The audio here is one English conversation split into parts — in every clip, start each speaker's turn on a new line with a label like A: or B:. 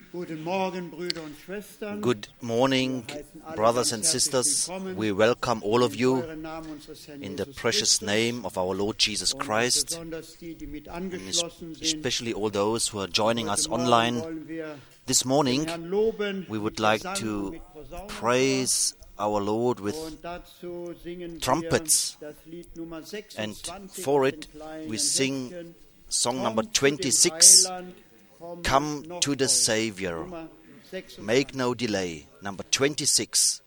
A: Guten Morgen, Brüder und Schwestern.
B: Good morning, brothers and sisters. We welcome all of you in the precious name of our Lord Jesus Christ, and especially all those who are joining us online. This morning, we would like to praise our Lord with trumpets, and for it we sing song number 26, Come to the Savior, make no delay, number 26.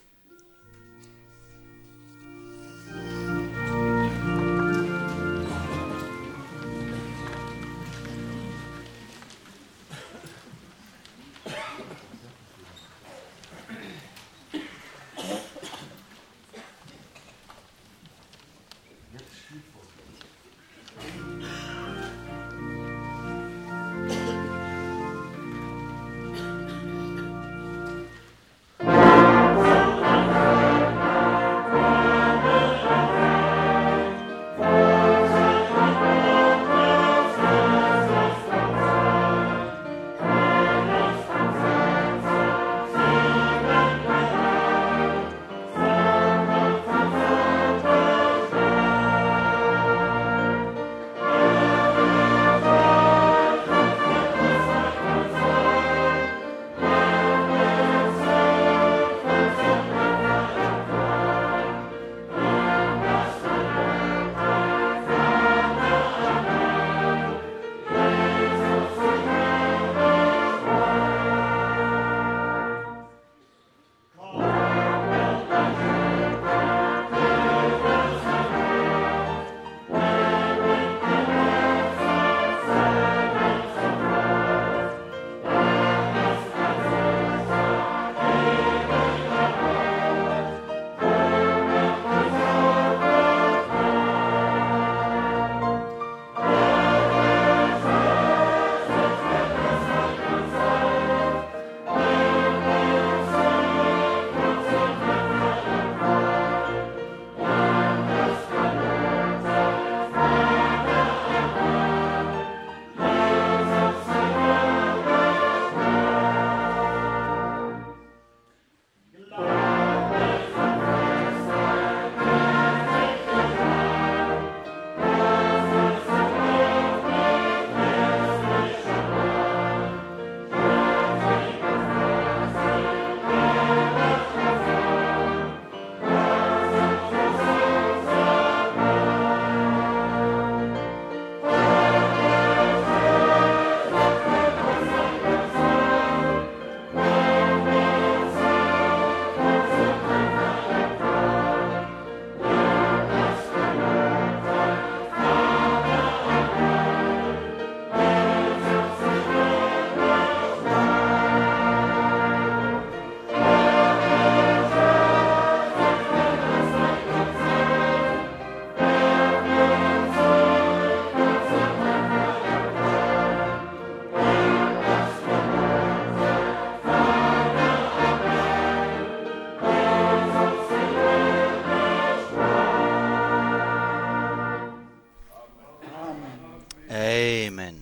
B: Amen.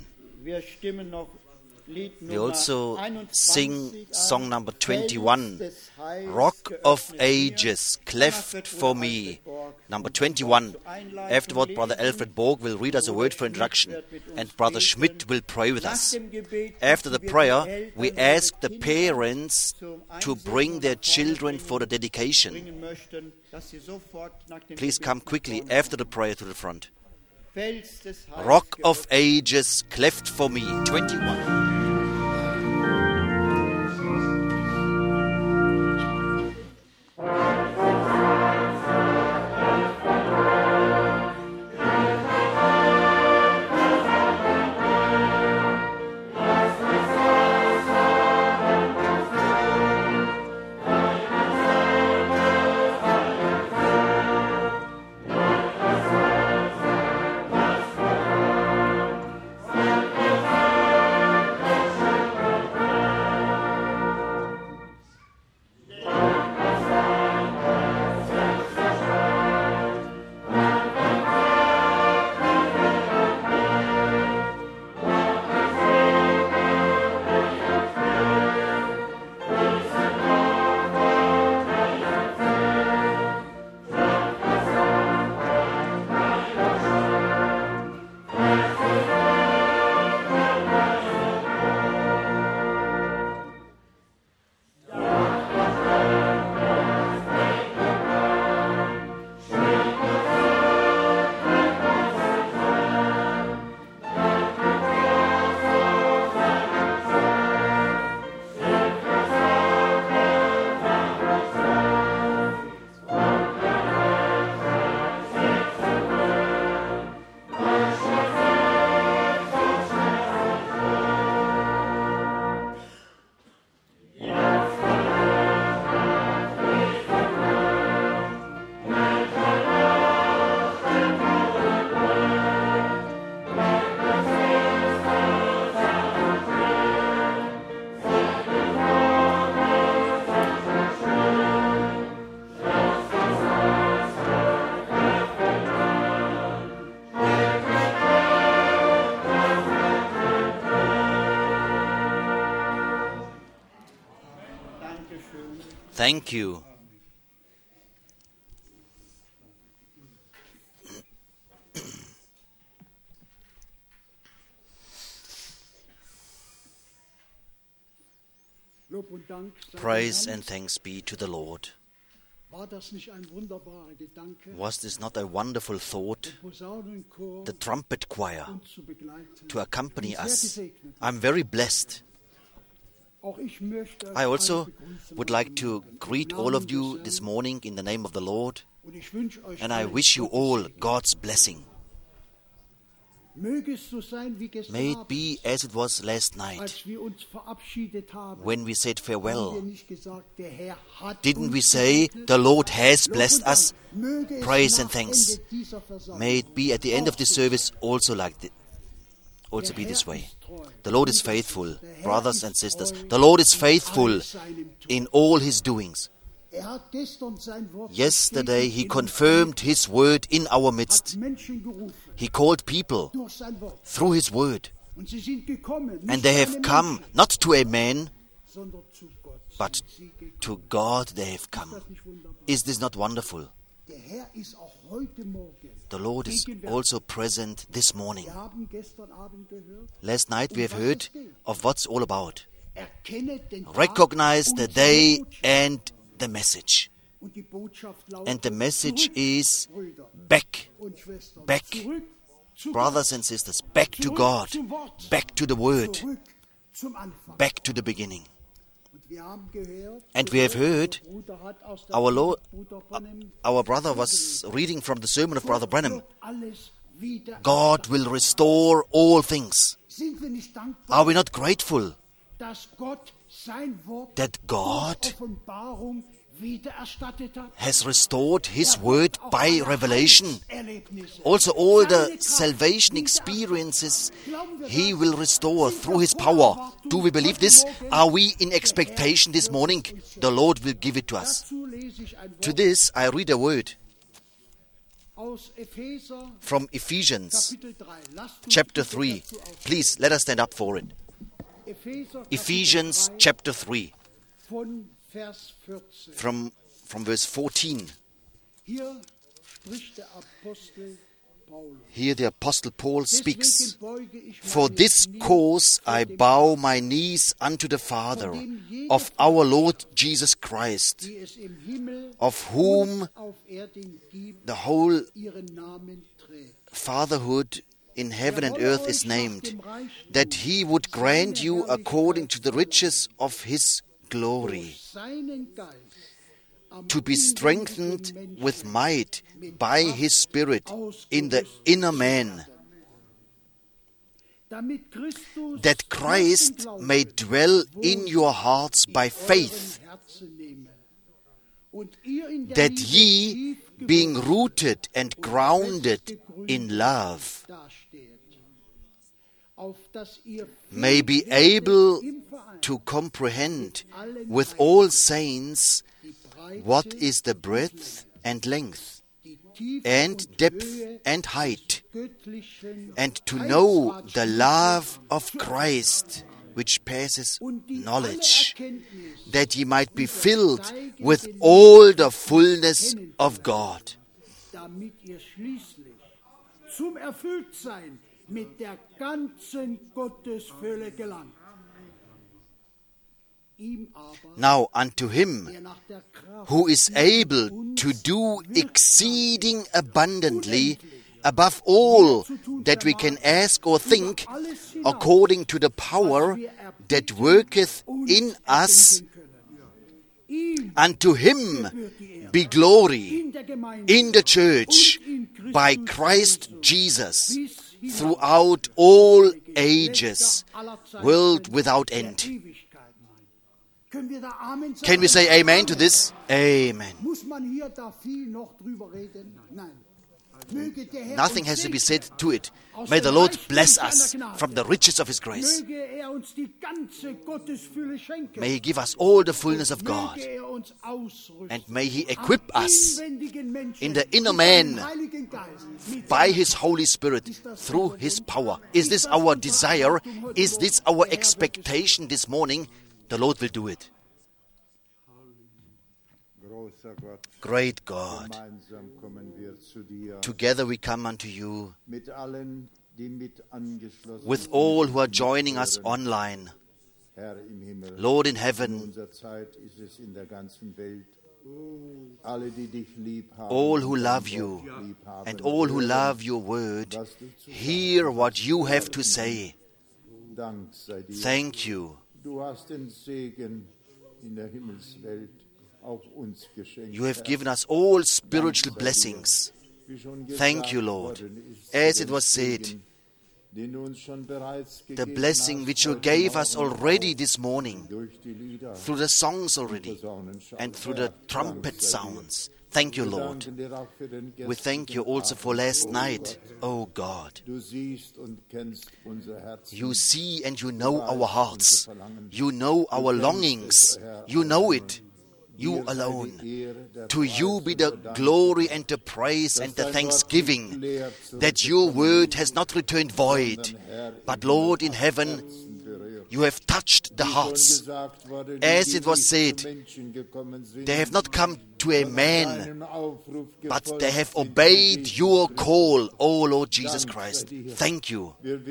B: We also sing song number 21, Rock of Ages, cleft for me, number 21. Afterward, Brother Alfred Borg will read us a word for introduction, and Brother Schmidt will pray with us. After the prayer, we ask the parents to bring their children for the dedication. Please come quickly after the prayer to the front. Rock of Ages, cleft for me, 21. Thank you. Praise and thanks be to the Lord. Was this not a wonderful thought? The trumpet choir to accompany us. I'm very blessed. I also would like to greet all of you this morning in the name of the Lord, and I wish you all God's blessing. May it be as it was last night when we said farewell. Didn't we say, the Lord has blessed us? Praise and thanks. May it be at the end of this service also be this way. The Lord is faithful, brothers and sisters. The Lord is faithful in all His doings. Yesterday He confirmed His word in our midst. He called people through His word. And they have come not to a man, but to God they have come. Is this not wonderful? The Lord is also present this morning. Last night we have heard of what's all about. Recognize the day and the message. And the message is back, brothers and sisters, back to God, back to the Word, back to the beginning. And we have heard, our brother was reading from the sermon of Brother Branham. God will restore all things. Are we not grateful that God has restored His word by revelation? Also all the salvation experiences He will restore through His power. Do we believe this? Are we in expectation this morning? The Lord will give it to us. To this I read a word from Ephesians chapter 3. Please let us stand up for it. Ephesians chapter 3 from verse 14. Here the Apostle Paul speaks. For this cause I bow my knees unto the Father of our Lord Jesus Christ, of whom the whole fatherhood in heaven and earth is named, that He would grant you according to the riches of His glory, to be strengthened with might by His Spirit in the inner man, that Christ may dwell in your hearts by faith, that ye, being rooted and grounded in love, may be able to comprehend with all saints what is the breadth and length and depth and height, and to know the love of Christ which passes knowledge, that ye might be filled with all the fullness of God. Now unto Him who is able to do exceeding abundantly above all that we can ask or think, according to the power that worketh in us, unto Him be glory in the church by Christ Jesus throughout all ages, world without end. Can we say amen to this? Amen. Nothing has to be said to it. May the Lord bless us from the riches of His grace. May He give us all the fullness of God. And may He equip us in the inner man by His Holy Spirit through His power. Is this our desire? Is this our expectation this morning? The Lord will do it. Great God, together we come unto you with all who are joining us online. Lord in heaven, all who love you and all who love your word, hear what you have to say. Thank you. You have given us all spiritual blessings. Thank you, Lord. As it was said, the blessing which you gave us already this morning, through the songs already, and through the trumpet sounds. Thank you, Lord. We thank you also for last night, oh God. You see and you know our hearts. You know our longings. You know it. You alone. To you be the glory and the praise and the thanksgiving that your word has not returned void. But Lord in heaven, you have touched the hearts. As it was said, they have not come to a man, but they have obeyed your call, O Lord Jesus Christ. Thank you.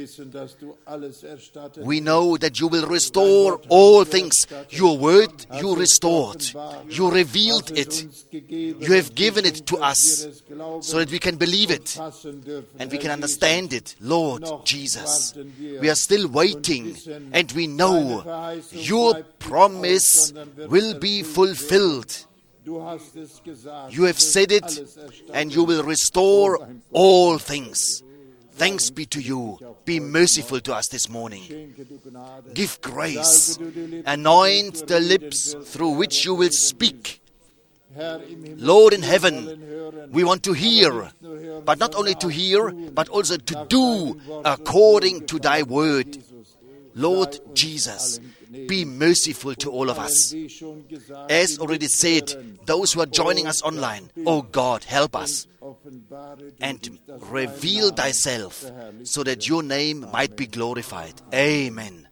B: We know that you will restore all things. Your word you restored. You revealed it. You have given it to us so that we can believe it and we can understand it. Lord Jesus, we are still waiting, and we know your promise will be fulfilled. You have said it, and you will restore all things. Thanks be to you. Be merciful to us this morning. Give grace. Anoint the lips through which you will speak. Lord in heaven, we want to hear, but not only to hear, but also to do according to thy word. Lord Jesus, be merciful to all of us. As already said, those who are joining us online, oh God, help us and reveal thyself so that your name might be glorified. Amen.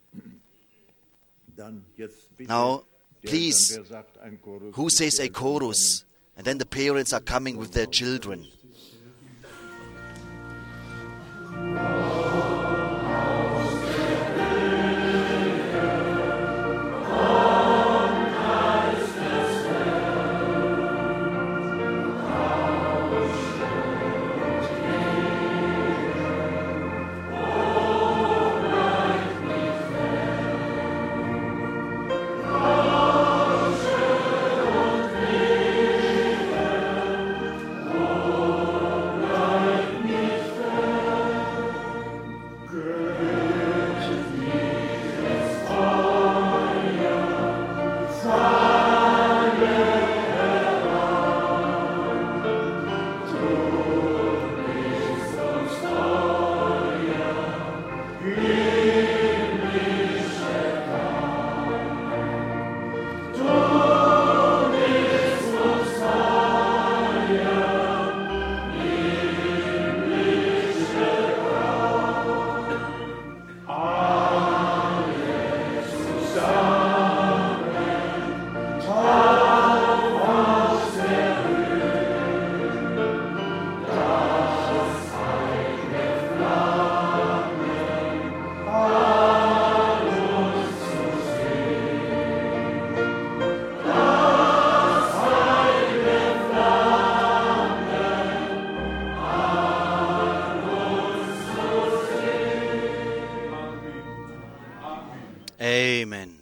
B: Now, please, who says a chorus? And then the parents are coming with their children. Amen.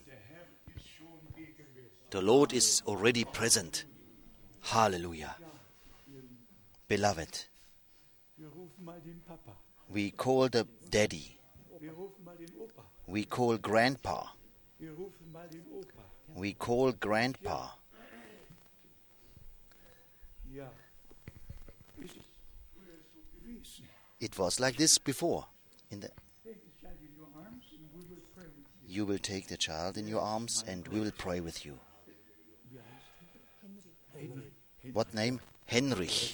B: The Lord is already present. Hallelujah. Beloved, we call the daddy. We call grandpa. We call grandpa. It was like this before. You will take the child in your arms and we will pray with you. What name? Henrich.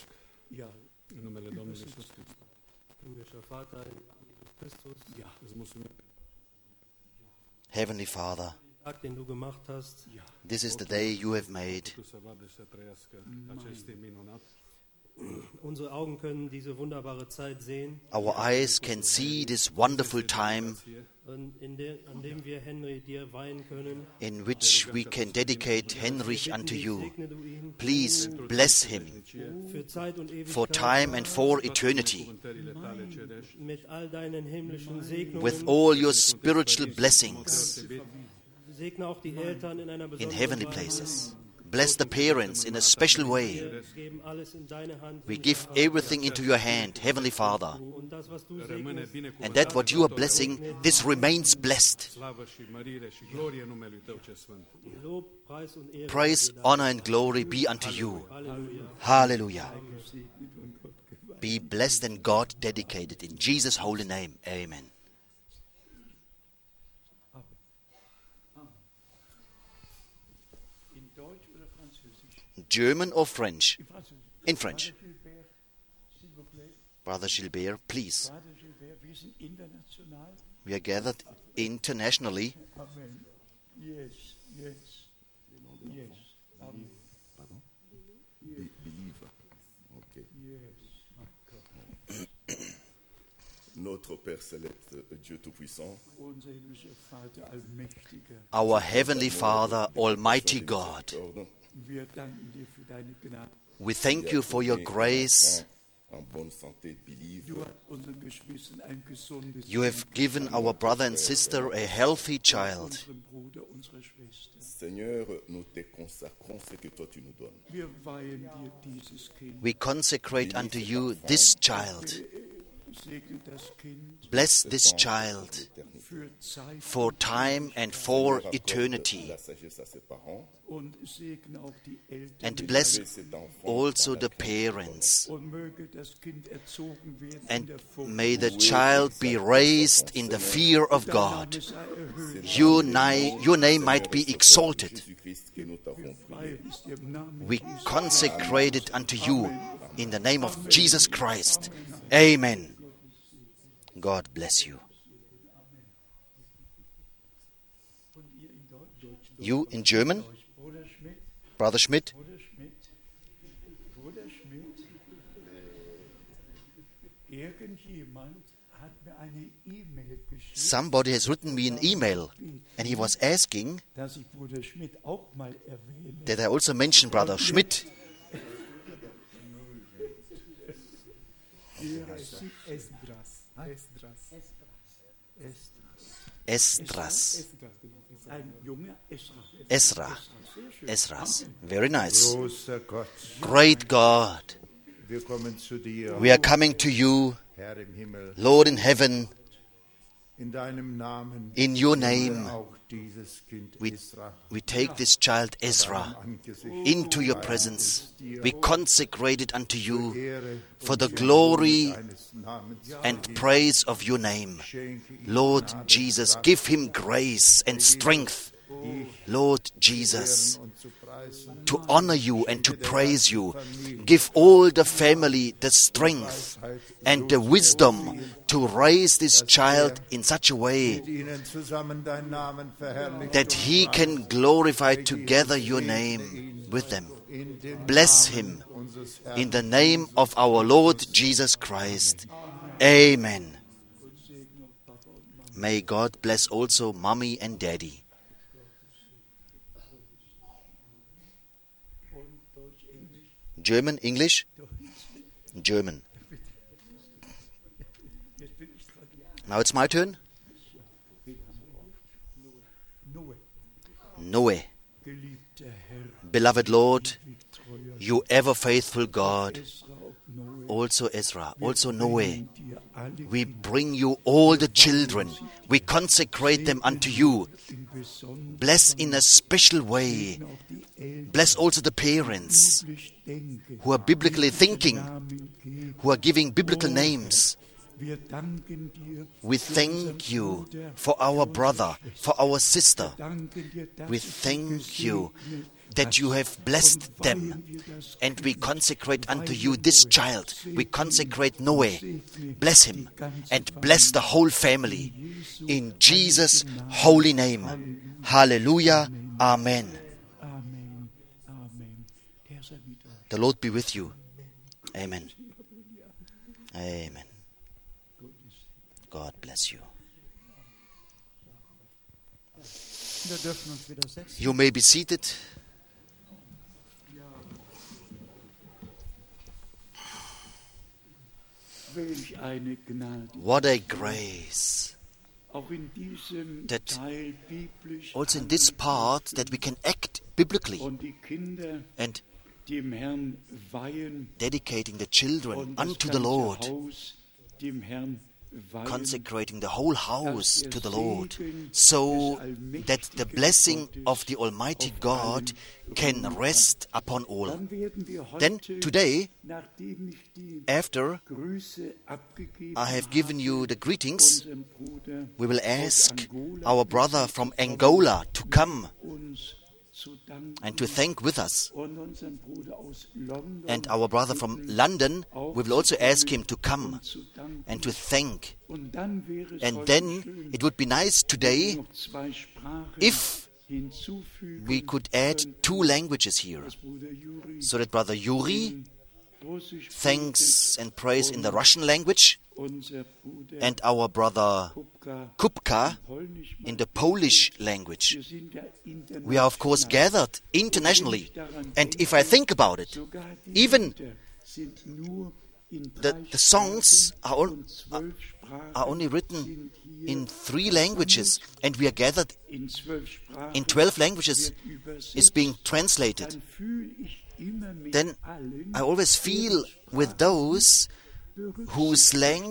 B: Heavenly Father,
C: Tag, den du gemacht hast.
B: This is the day you have made.
C: Unsere Augen können diese wunderbare Zeit sehen,
B: Our eyes can see this wonderful time
C: an dem wir Henry dir weihen können.
B: in which we can dedicate Henrich unto you.
C: Segne du ihn
B: Please bless him
C: für Zeit und
B: for
C: Ewigkeit
B: time and for eternity
C: mit all deinen himmlischen Segnungen.
B: with all your spiritual blessings
C: Segne auch die Eltern in einer
B: in
C: besonderen
B: heavenly
C: Weise.
B: places. Bless the parents in a special way.
C: Wir geben alles in deine Hand.
B: We give everything into your hand, Heavenly Father.
C: Und das, was du segnest,
B: And that what you are blessing, this remains blessed.
C: Lob, Preis und Ehre.
B: Praise, honor, and glory be unto you.
C: Halleluja.
B: Hallelujah. Be blessed and God dedicated in Jesus' holy name. Amen. German or French? In French. Brother Gilbert, please.
A: Wir sind international.
B: We are gathered internationally.
A: Amen. Yes, yes, yes. Amen.
D: Believer. Okay.
A: Yes.
D: Notre Père Céleste, Dieu Tout-Puissant,
A: Unser himmlischer Vater, Allmächtiger,
B: Our Heavenly Father, Almighty God,
A: wir danken dir für deine Gnade.
B: we thank you for your grace.
D: en bonne santé, believe.
A: Du hast unseren Geschwistern ein gesundes
B: You have given our brother and sister a healthy child.
A: unserem Bruder, unserer Schwester.
D: Seigneur, nous te consacrons ce que toi tu nous donnes.
A: Wir weihen dir dieses Kind.
B: We consecrate unto you this child.
A: Segne das Kind
B: Bless this child
A: für Zeit
B: for time and for eternity.
D: La sagesse à ses parents,
A: und segne auch die Eltern.
B: And bless
D: cet enfant
B: also the parents.
A: Und möge das Kind erzogen werden in
B: And
A: der Furcht.
B: may the child be raised in the fear of God.
A: Name sei erhöht.
B: Your name might be exalted.
D: Jésus-Christ que nous t'avons prié.
A: Weil es dir im Namen
B: We consecrate it unto you in the name of Jesus Christ. Amen. God bless you. You in German?
A: Bruder Schmidt,
B: Brother Schmidt?
A: Bruder Schmidt, Bruder Schmidt. Irgendjemand hat mir eine E-Mail geschickt,
B: Somebody has written me an email and he was asking
A: dass ich Bruder Schmidt auch mal erwähne.
B: that I also mention Brother Schmidt. Esdras.
A: Ein junger Esra.
B: Ezra. Esras. Very nice.
E: Großer Gott,
B: Great God,
E: wir kommen zu dir,
B: we are coming to you,
E: Herr im Himmel,
B: Lord in heaven,
E: in deinem Namen.
B: in your name.
E: Auch dieses Kind
B: We,
E: Isra
B: we take this child Ezra
E: Angesicht
B: into your presence. We consecrate it unto you
E: Ehre
B: for the glory
E: deines Namens.
B: and praise of your name.
E: Schenke ihm
B: Lord Jesus, give him grace and strength. Lord Jesus,
E: und zu preisen,
B: to honor you and to praise you. Give all the family the strength and the wisdom to raise this child in such a way
E: mit ihnen zusammen deinen Namen verherrlichen.
B: that he can glorify together your name with them.
E: In dem
B: Bless him
E: unseres Herrn.
B: in the name of our Lord Jesus Christ. Amen. May God bless also mommy and daddy. German, English? German. Now it's my turn. Noe.
A: Geliebter Herr,
B: Beloved Lord,
A: treuer
B: you ever faithful God,
A: Esra und Noe,
B: also Ezra, also Noe.
A: dir alle
B: We bring you all the children. We consecrate them unto you.
A: in besonders
B: Bless in a special way.
A: auch die Eltern
B: Bless also the parents
A: denken,
B: who are biblically thinking,
A: Namen geben.
B: who are giving biblical names.
A: Wir danken dir
B: We thank you for our brother, for our sister.
A: danken dir, dass
B: We
A: du
B: thank you
A: gesegnet
B: that you have blessed them. And we consecrate unto you this child. We consecrate Noe. Bless him and bless the whole family. In Jesus' holy name. Hallelujah. Amen.
A: Amen. Amen. Der Herr sei mit euch.
B: The Lord be with you. Amen. Amen. God bless you.
A: Wir dürfen uns wieder setzen.
B: You may be seated.
A: Welch eine Gnade.
B: What a grace.
A: Auch in diesem
B: That
A: Teil biblisch
B: Also in this part that we can act biblically
A: und die Kinder
B: and
A: dem Herrn weihen
B: dedicating the children
A: und das
B: unto the
A: ganze
B: Lord,
A: Haus dem Herrn weihen.
B: consecrating the whole house to the Lord, so that the blessing of the Almighty God can rest upon all.
A: Dann werden wir
B: Then
A: heute,
B: today,
A: nachdem ich die
B: after
A: Grüße abgegeben
B: I have given you the greetings,
A: unserem Bruder
B: we will
A: aus
B: ask
A: Angola
B: our brother from Angola to come
A: uns zu danken
B: and to thank with us.
A: und unseren Bruder aus London
B: And our brother from London, we will also ask him to come
A: zu danken.
B: and to thank.
A: Und dann wäre es
B: And
A: heute
B: then
A: schön,
B: it would be nice today
A: noch zwei Sprachen
B: if
A: hinzufügen
B: we could add
A: könnten.
B: 2 languages here,
A: Das Bruder Juri
B: so that Brother Yuri
A: Russisch
B: thanks and prays in the Russian language,
A: unser Bruder
B: and our brother
A: Kupka
B: Kupka
A: Polnisch
B: in the Polish language.
A: Wir sind ja
B: We are of course gathered internationally, and if I think about it,
A: sogar die
B: even
A: Lieder sind nur in
B: the
A: 3
B: songs are,
A: und 12 Sprachen
B: are only written
A: sind hier
B: in 3 languages, and we are gathered
A: in 12 Sprachen
B: in 12 languages,
A: wird übersetzt.
B: is being translated.
A: Dann fühle ich immer mit
B: Then
A: allen,
B: I always feel with those whose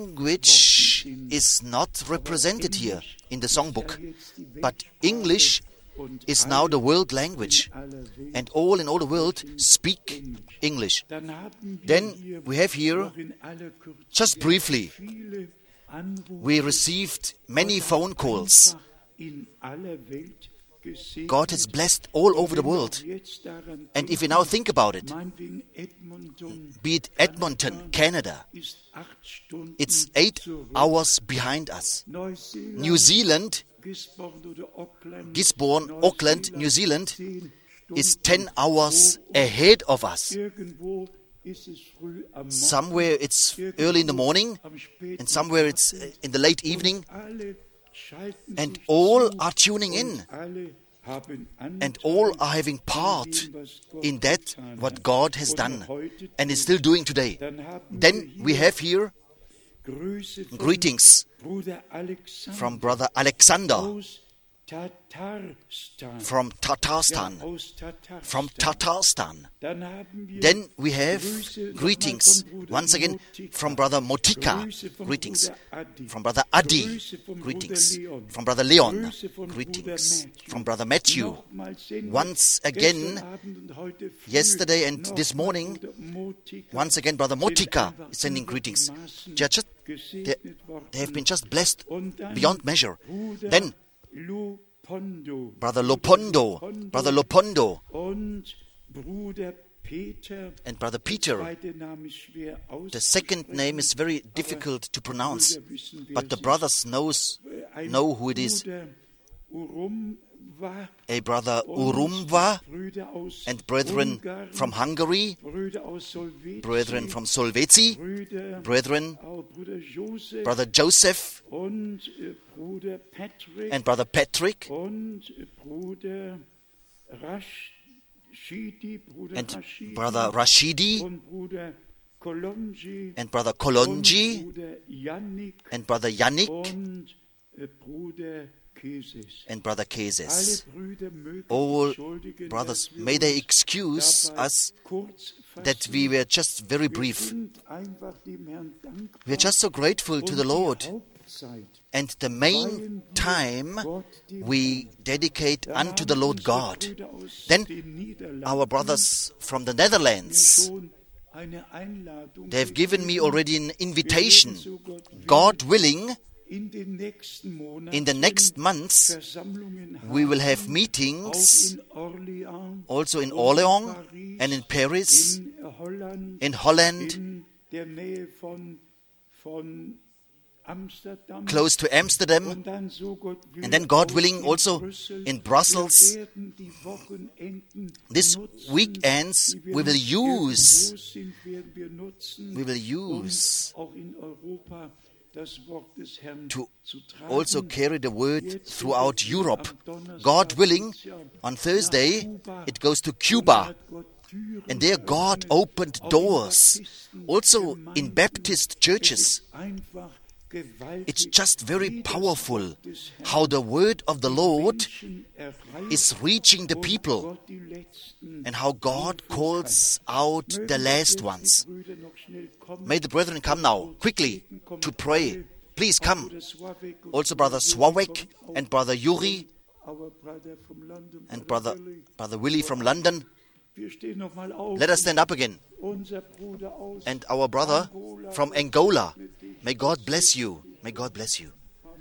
B: language is not represented here in the songbook. But English is now the world language, and all in all the world speak English.
A: Dann haben wir
B: Then
A: hier
B: we have here,
A: noch in aller Kürze
B: just briefly,
A: viele Anrufe
B: we received many phone calls.
A: in aller Welt gesehen.
B: God has blessed all over the world.
A: Jetzt daran
B: And if we now think about it,
A: meinetwegen Edmonton
B: be it Edmonton, Canada,
A: ist 8 Stunden
B: it's 8
A: zurück.
B: hours behind us.
A: Neuseeland,
B: New Zealand,
A: Gisborne oder Auckland,
B: Gisborne, Auckland, New Zealand
A: 10
B: is
A: Stunden
B: 10 hours
A: vor uns.
B: ahead of us.
A: Irgendwo ist es früh am Morgen,
B: Somewhere it's early in the morning,
A: am späten
B: and somewhere it's
A: Abend.
B: in the late evening,
A: Alle schalten
B: and
A: sich
B: all
A: zu,
B: are tuning in,
A: und alle haben
B: and
A: Anteil
B: all are having
A: an
B: part
A: dem, was Gott
B: in that
A: getan
B: what
A: hat.
B: God has
A: Und
B: done
A: heute
B: and is
A: tut.
B: still doing today.
A: Dann haben
B: Then
A: wir
B: we
A: hier
B: have here
A: Grüße von
B: greetings
A: Bruder Alexander
B: from Brother Alexander
A: aus Tatarstan.
B: from Tatarstan.
A: Ja, aus Tatarstan.
B: From Tatarstan.
A: Dann haben wir
B: Then we have
A: Grüße nochmal
B: greetings
A: von Bruder
B: once again
A: Motika.
B: from Brother Motika.
A: Grüße von
B: Greetings
A: Bruder Adi.
B: from Brother Adi.
A: Grüße von
B: Greetings
A: Bruder Leon.
B: from Brother Leon.
A: Grüße von
B: Greetings
A: Bruder Matthew.
B: from Brother Matthew.
A: Nochmal sehen wir
B: Once again,
A: gestern Abend und heute früh
B: yesterday and
A: noch
B: this morning,
A: Bruder Motika
B: Once again, Brother
A: sind
B: Motika
A: einfach
B: is sending greetings.
A: übermaßen
B: They, are just,
A: gesegnet
B: they have been
A: worden.
B: just blessed
A: Und dann
B: beyond measure.
A: Bruder
B: Then
A: Lopondo.
B: Brother Lopondo, Brother Lopondo,
A: Und Bruder Peter.
B: and Brother
A: Der
B: Peter.
A: zweite Name ist schwer
B: The second
A: auszusprechen,
B: name is very
A: aber
B: difficult to pronounce,
A: Brüder wissen, wer
B: but the
A: es
B: brothers
A: ist. Ein
B: know who it is.
A: Bruder Urumwa
B: A Brother
A: und
B: Urumwa
A: Brüder aus
B: and brethren
A: Ungarn,
B: from Hungary,
A: Brüder aus Solvezi,
B: brethren from Solvezi,
A: Brüder,
B: brethren,
A: Bruder Josef
B: Brother Joseph
A: und Bruder Patrick
B: and Brother Patrick
A: und Bruder Rashidi, Bruder
B: and
A: Rashidi
B: Brother Rashidi
A: und Bruder Kolonji
B: and Brother
A: und
B: Kolonji
A: Bruder Yannick
B: and Brother Yannick
A: und Bruder Keses.
B: and Brother
A: Alle
B: Keses.
A: Brüder mögen
B: All
A: entschuldigen,
B: brothers,
A: dass wir
B: may they
A: uns
B: excuse
A: dabei
B: us
A: kurz
B: that
A: fassen.
B: we were just very
A: Wir
B: brief.
A: sind einfach dem Herrn dankbar.
B: We are just so grateful to
A: Und
B: the
A: die
B: Lord.
A: Hauptzeit
B: And the main time we dedicate unto the Lord God. Then our brothers from the Netherlands, they have given me already an invitation. God willing,
A: in
B: in the next months, we will have meetings also in Orléans and in Paris, in Holland,
A: in der Nähe von Amsterdam,
B: close to Amsterdam,
A: und dann so Gott will,
B: and then God
A: auch
B: willing
A: in
B: also
A: Brüssel.
B: in Brussels.
A: Wir werden die Wochenenden
B: This
A: nutzen,
B: weekends
A: die
B: we will
A: nicht
B: use,
A: irgendwo sind, werden wir nutzen,
B: we will use
A: um auch in Europa das Wort des Herrn
B: to
A: zu tragen.
B: also carry the word
A: Jetzt
B: throughout
A: sind wir
B: Europe.
A: am Donnerstag,
B: God willing,
A: geht's ja
B: on Thursday
A: nach Kuba.
B: it goes to
A: Und
B: Cuba,
A: hat Gott Türen
B: and there God
A: geöffnet,
B: opened
A: auch in
B: doors,
A: Baptisten,
B: also in
A: Gemeinden.
B: Baptist churches.
A: Es ist einfach gewaltig,
B: It's just very
A: wie das
B: powerful
A: Wort des Herrn
B: how the word of the Lord
A: Menschen erreicht
B: is reaching the
A: und
B: people,
A: Gott die Letzten
B: and how God calls out
A: Mögen
B: the last
A: jetzt die
B: ones.
A: Brüder noch schnell kommen.
B: May the brethren come now, quickly, to pray. Please come.
A: Bruder Swawek und
B: Also Brother Swawek and Brother Yuri
A: our brother from London,
B: and
A: Brother
B: Brother
A: Willi.
B: Willie from London.
A: Wir stehen noch mal auf.
B: Let us stand up again.
A: Unser Bruder aus
B: And our brother from Angola, may God bless you. May God bless you.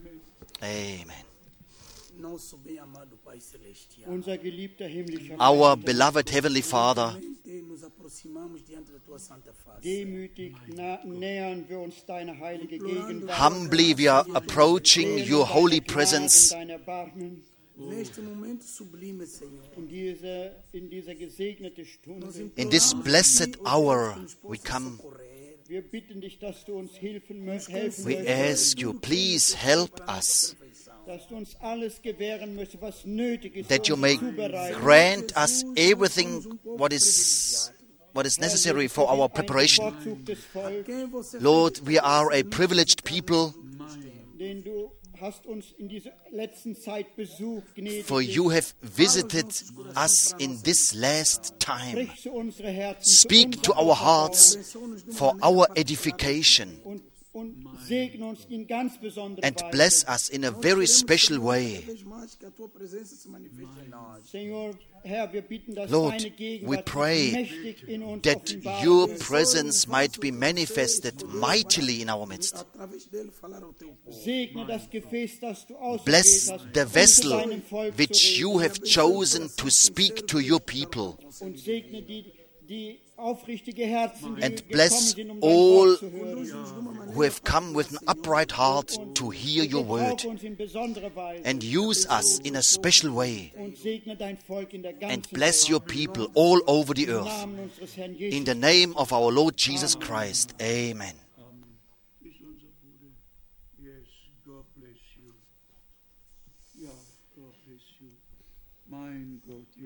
B: Amen.
F: Nosso bem amado Pai Celestial,
G: Unser geliebter himmlischer
B: Our
G: Vater,
B: beloved Heavenly Father,
F: nos aproximamos diante da tua santa face.
G: demütig nähern wir uns deine heilige Gegenwart.
B: humbly we are approaching your holy presence.
G: Dein Erbarmen
F: Neste momento sublime, Senhor,
G: in dieser gesegnete Stunde.
B: In this blessed hour we come.
G: Wir bitten dich, dass du uns helfen
B: We
G: möchtest,
B: ask you, please help us,
G: dass du uns alles gewähren möchtest, was nötig ist,
B: that you
G: um
B: may
G: zubereiten.
B: grant us everything what is necessary for our preparation.
G: Bevorzugtes Volk,
F: quem você
B: Lord, we are a privileged people,
G: den du hast uns in dieser letzten Zeit besucht, gnädig.
B: for you have visited us in this last time.
G: Sprich zu unsere Herzen,
B: Speak to our hearts for our edification,
G: und segne uns in ganz besonderer
B: and
G: Weise.
B: bless us in a very special way.
F: vez mais que a tua presença se manifeste em nós.
G: Senor, Herr, wir bitten, dass
B: Lord,
G: deine
B: we
G: Gegenwart
B: pray
G: mächtig in uns
B: that
G: offenbart
B: your
G: wird.
B: presence might be manifested mightily in our midst.
F: Através dele falar ao teu povo.
G: Segne das Gefäß, das du ausgewählt
B: Bless
G: hast,
B: the
G: um zu
B: vessel
G: deinem Volk
B: which
G: zu
B: you have chosen to speak to your people,
G: reden. Und segne die aufrichtige Herzen, die
B: and
G: gekommen
B: bless
G: sind, um dein
B: all
G: Wort zu hören.
B: who have come with an upright heart to hear your word,
G: Gebrauche uns in besonderer Weise
B: and use us in a special way,
G: und segne dein Volk in der ganzen
B: and bless your
G: Welt.
B: people all over the
G: Im
B: earth.
G: Namen unseres Herrn Jesus.
B: In the name of our Lord Jesus Christ. Amen.
A: Ist unser Bruder. Yes, God bless you. Ja, God bless you. Mein Gott, ja.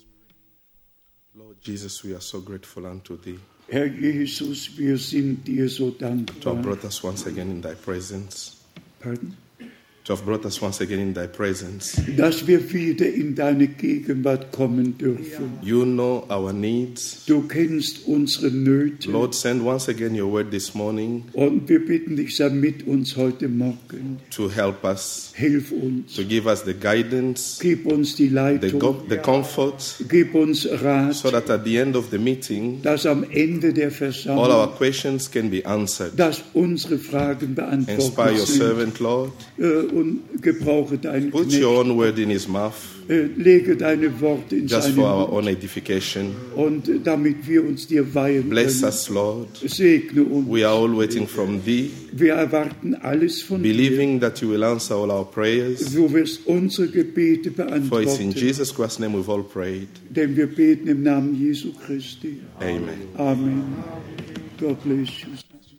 H: Lord Jesus, we are so grateful unto thee
A: Herr Jesus, wir sind dir so
H: to have
A: dankbar.
H: brought us once again in thy presence.
A: Pardon?
H: To have brought us once again in thy presence.
A: Dass wir wieder in deine Gegenwart kommen dürfen.
H: You know our needs.
A: Du kennst unsere Nöte.
H: Lord, send once again your word this morning
A: Und wir bitten dich, sei mit uns heute Morgen.
H: to help us,
A: Hilf uns.
H: to give us the guidance,
A: Gib uns die Leitung.
H: the comfort,
A: Gib uns Rat,
H: so that at the end of the meeting,
A: dass am Ende der
H: all
A: Versammlung,
H: our questions can be answered.
A: dass unsere Fragen
H: Inspire
A: beantwortet
H: your
A: sind.
H: servant, Lord.
A: Und gebrauche deinen
H: Put
A: Knecht.
H: your own word in his mouth,
A: Lege deine Worte in
H: just
A: seinen
H: for our
A: Mund.
H: own edification.
A: Und damit wir uns dir weihen
H: Bless
A: können.
H: us, Lord.
A: Segne uns.
H: We are all waiting from thee,
A: Wir erwarten alles von dir.
H: believing that you will answer all our prayers.
A: Du wirst unsere Gebete
H: For it's in
A: beantworten.
H: Jesus Christ's name we've all prayed.
A: Denn wir beten im Namen Jesu Christi.
H: Amen.
A: Amen. God bless you.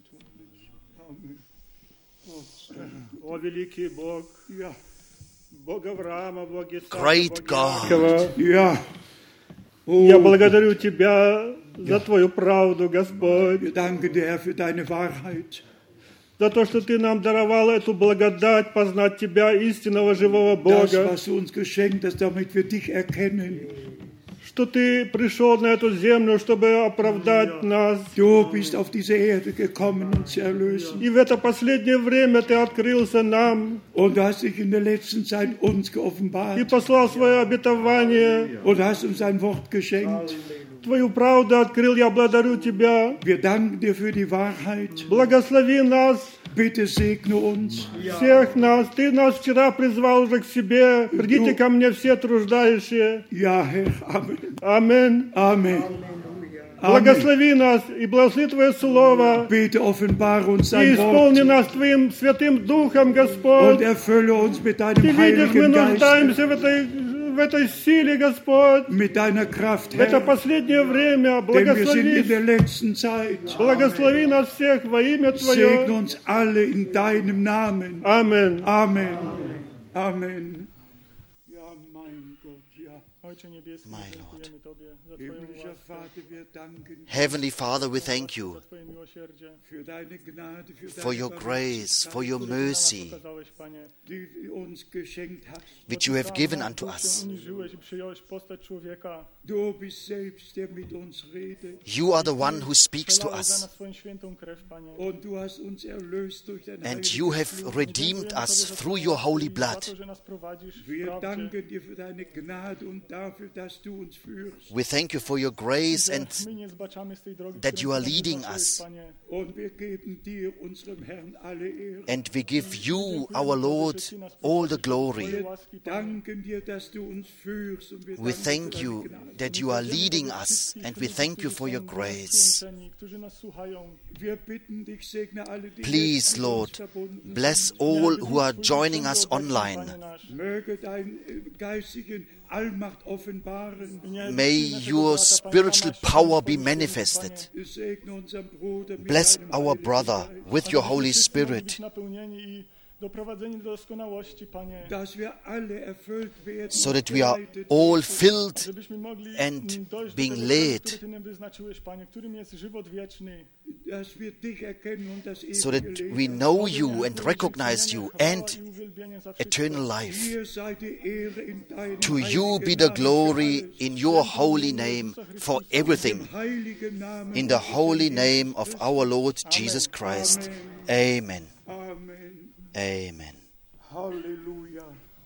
C: О, великий Бог, Бог Авраама, Бог Исаака,
B: Great
C: Бог
B: God.
C: Иакова,
A: Ja.
C: я благодарю Тебя за Твою правду, Господь,
A: Wir danken dir, Herr, für deine Wahrheit.
C: за то, что Ты нам даровал эту благодать познать Тебя, истинного живого
A: Das,
C: Бога,
A: was du uns geschenkt hast, damit wir dich erkennen.
C: что Ты пришел на эту землю, чтобы оправдать нас.
A: Du bist auf diese Erde gekommen, uns zu erlösen.
C: И в это последнее время Ты открылся нам
A: Und du hast dich in der letzten Zeit uns
C: и
A: geoffenbart.
C: послал свое обетование.
A: Und hast uns ein Wort geschenkt.
C: Твою правду открыл, я благодарю Тебя.
A: Wir danken dir für die Wahrheit.
C: Благослови нас,
A: Bitte segne uns.
C: всех нас. Ты нас вчера призвал уже к себе. Придите ко мне все труждающие.
A: Ja, Herr. Amen.
C: Аминь.
A: Amen.
I: Благослови нас и благослови Твое Слово.
A: Bitte offenbare uns
I: И
A: dein
I: исполни
A: Wort
I: нас Твоим Святым Духом,
A: und
I: Господь.
A: erfülle uns mit
I: Ты
A: deinem
I: видишь, мы
A: Heiligen Geist,
I: нуждаемся в этой силе, Господь.
A: mit deiner Kraft,
I: В это
A: Herr,
I: последнее время
A: denn wir sind in der
I: благослови,
A: letzten Zeit.
I: благослови нас всех во имя
A: Segne
I: Твое.
A: uns alle in deinem Namen.
I: Amen.
A: Amen. Amen. Ja, mein Gott, ja.
B: My Lord.
A: Himmlischer Vater, wir danken
B: Heavenly Father, we thank you
A: für deine Gnade, für
B: for
A: deine
B: your grace, for your mercy,
A: die du uns geschenkt hast.
B: which you have given unto us.
A: Du bist selbst, der mit uns redet.
B: You are the one who speaks to us,
A: Und du hast uns erlöst durch dein
B: and
A: Heiliges
B: you have redeemed us through your holy blood.
A: Wir danken dir für deine Gnade und dafür, dass du uns führst.
B: We thank you for your grace and that you are leading us,
A: Und wir geben dir, unserem Herrn, alle Ehre.
B: and we give you, our Lord, all the glory.
A: Wir danken dir, dass du uns führst. Und wir
B: We
A: danken
B: thank
A: für
B: you
A: deine Gnade.
B: that you are leading us, and we thank you for your grace.
A: Wir bitten dich, segne alle, die
B: Please,
A: jetzt mit
B: Lord,
A: uns verbunden
B: bless all who are joining us online.
A: sind. Möge dein geistigen Allmacht offenbaren.
B: May your spiritual power be manifested.
A: Segne unseren Bruder mit
B: Bless
A: deinem
B: our
A: Heiligen
B: brother
A: Geist,
B: with your Holy Spirit,
A: dass wir alle erfüllt werden,
B: so that we are all filled and being led,
A: dass wir dich erkennen und das
B: so
A: ewige
B: that
A: Leben.
B: we know you and recognize you and eternal life.
A: Dir sei die Ehre in deinem
B: To you be the glory in your holy name for everything.
A: heiligen Namen.
B: In the holy name of our Lord Jesus Christ. Amen.
A: Amen.
B: Amen.
A: Halleluja.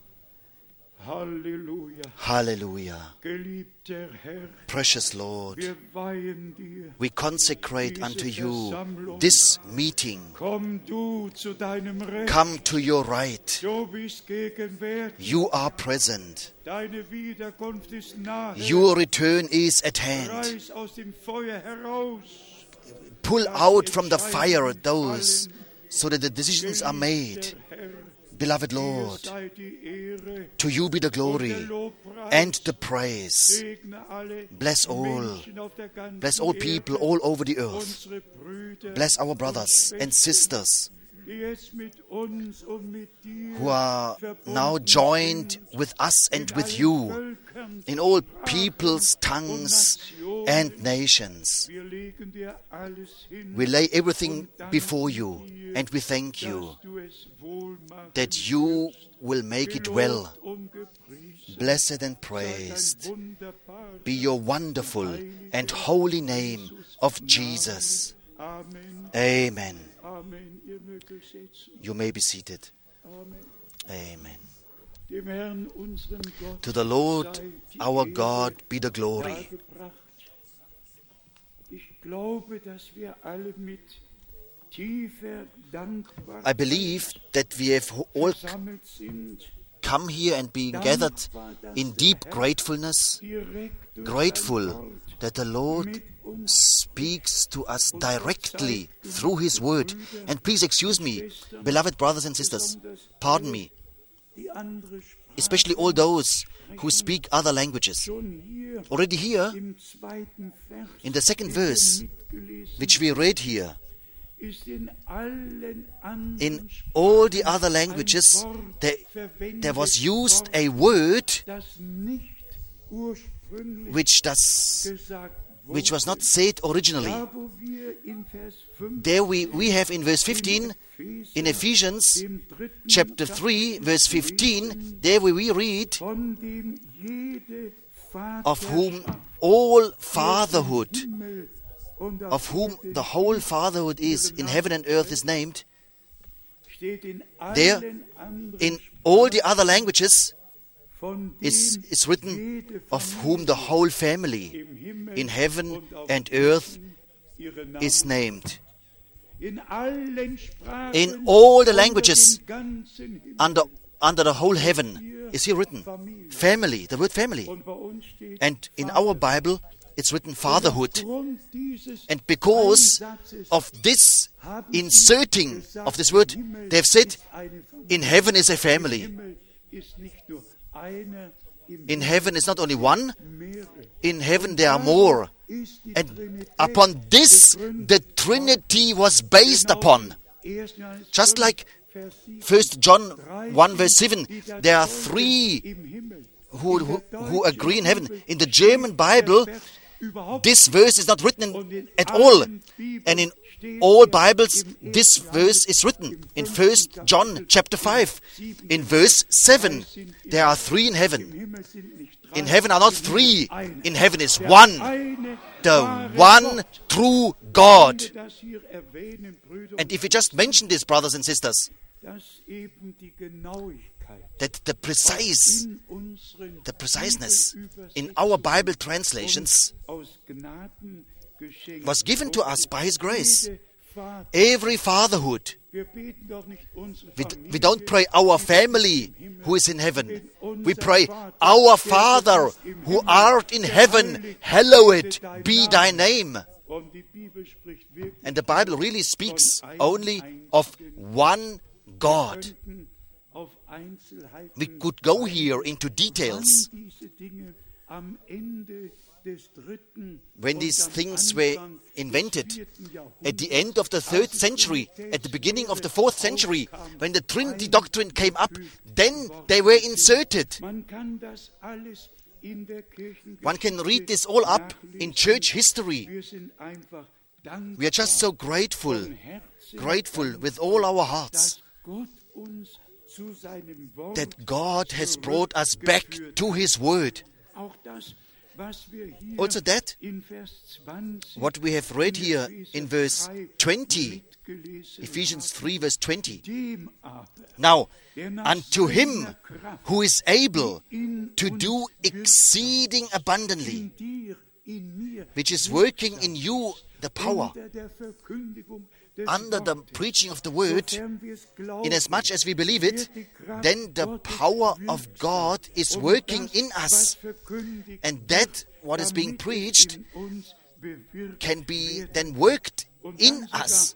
A: Halleluja.
B: Hallelujah.
A: Geliebter Herr,
B: Precious Lord,
A: wir weihen dir.
B: we consecrate unto you this meeting.
A: Komm du zu deinem Recht.
B: Come to your right.
A: Du bist gegenwärtig.
B: You are present.
A: Deine Wiederkunft ist nahe.
B: Your return is at hand.
A: Reiß aus dem Feuer heraus.
B: Pull out from the fire those so that the decisions are made. Beloved Lord,
A: Sei die Ehre.
B: to you be the glory and the praise.
A: Segne alle
B: Bless all.
A: Menschen auf der ganzen
B: Bless all people all over the earth.
A: Unsere Brüder,
B: Bless our brothers and sisters
A: die jetzt mit uns und mit dir
B: who are now
A: verbunden
B: joined
A: sind,
B: with us and
A: in
B: with
A: allen
B: you
A: Völkern.
B: in all peoples, tongues, and nations.
A: Wir legen dir alles hin,
B: We lay everything before you, and we thank you
A: dass du es wohl machst.
B: that you will make it well.
A: Gelobt und gepriesen
B: Blessed and
A: sei
B: praised
A: dein wunderbarer
B: be your wonderful and holy name of Jesus.
A: Amen.
B: Amen.
A: Amen. Ihr mögt euch setzen.
B: You may be seated.
A: Amen.
B: Amen.
A: Dem Herrn, unserem Gott,
B: To the Lord,
A: sei die
B: our
A: Ehre
B: God, be the glory.
A: dargebracht. Ich glaube, dass wir alle mit tiefer Dankbarkeit
B: I believe that we have all
A: versammelt sind,
B: come here and being gathered in deep gratefulness,
A: direkt durch
B: grateful
A: sein Wort
B: that the Lord
A: mit uns.
B: speaks to us directly through His Word. And please excuse me, beloved brothers and sisters, pardon me,
A: Die andere Sprache
B: especially all those who speak other languages.
A: schon hier
B: Already here,
A: im zweiten Vers,
B: in the second
A: den wir
B: verse,
A: mitgelesen
B: which we read here,
A: ist in allen anderen
B: in all the other languages, there was used a word
A: das nicht ursprünglich
B: which
A: gesagt
B: was not said originally.
A: Da, wo wir in Vers 5
B: There we have in verse 15, in Ephesians
A: dem dritten
B: chapter 3, verse 15, there we read,
A: von dem jede
B: of whom
A: Vaterschaft
B: all
A: im
B: fatherhood,
A: Himmel und auf
B: of whom
A: Erden
B: the whole fatherhood is in heaven and earth is named.
A: steht in
B: There,
A: allen anderen
B: in all the other languages,
A: von dem
B: is written,
A: jede
B: of whom the whole family
A: im Himmel
B: in heaven
A: und auf
B: and earth
A: ihre Namen
B: is named.
A: in allen Sprachen
B: In all the
A: unter
B: languages
A: dem ganzen Himmel.
B: under the whole heaven is here written. Family, the word family.
A: Und bei uns steht
B: And in our Bible, it's written fatherhood. And because of this inserting of this word, they have said, in heaven is a family. In heaven is not only one, in heaven there are more. And upon this, the Trinity was based upon. Just like 1 John 1 verse 7, there are three who agree in heaven. In the German Bible, this verse is not written at all. And in all Bibles, this verse is written. In 1 John chapter 5, in verse 7, there are three in heaven. In heaven are not three. In heaven is one. The one true God. And if we just mention this, brothers and sisters, that the preciseness in our Bible translations was given to us by His grace. Every fatherhood. We don't pray our family who is in heaven. We pray our Father who art in heaven, hallowed be thy name. And the Bible really speaks only of one God. We could go here into details. When these things were invented, at the end of the 3rd century, at the beginning of the 4th century, when the Trinity doctrine came up, then they were inserted. One can read this all up in church history. We are just so grateful with all our hearts, that God has brought us back to His Word. Also that, what we have read here in verse 20, Ephesians 3 verse 20. Now, unto Him who is able to do exceeding abundantly, which is working in you the power, under the preaching of the word, inasmuch as we believe it, then the power of God is working in us. And that what is being preached can be then worked in us.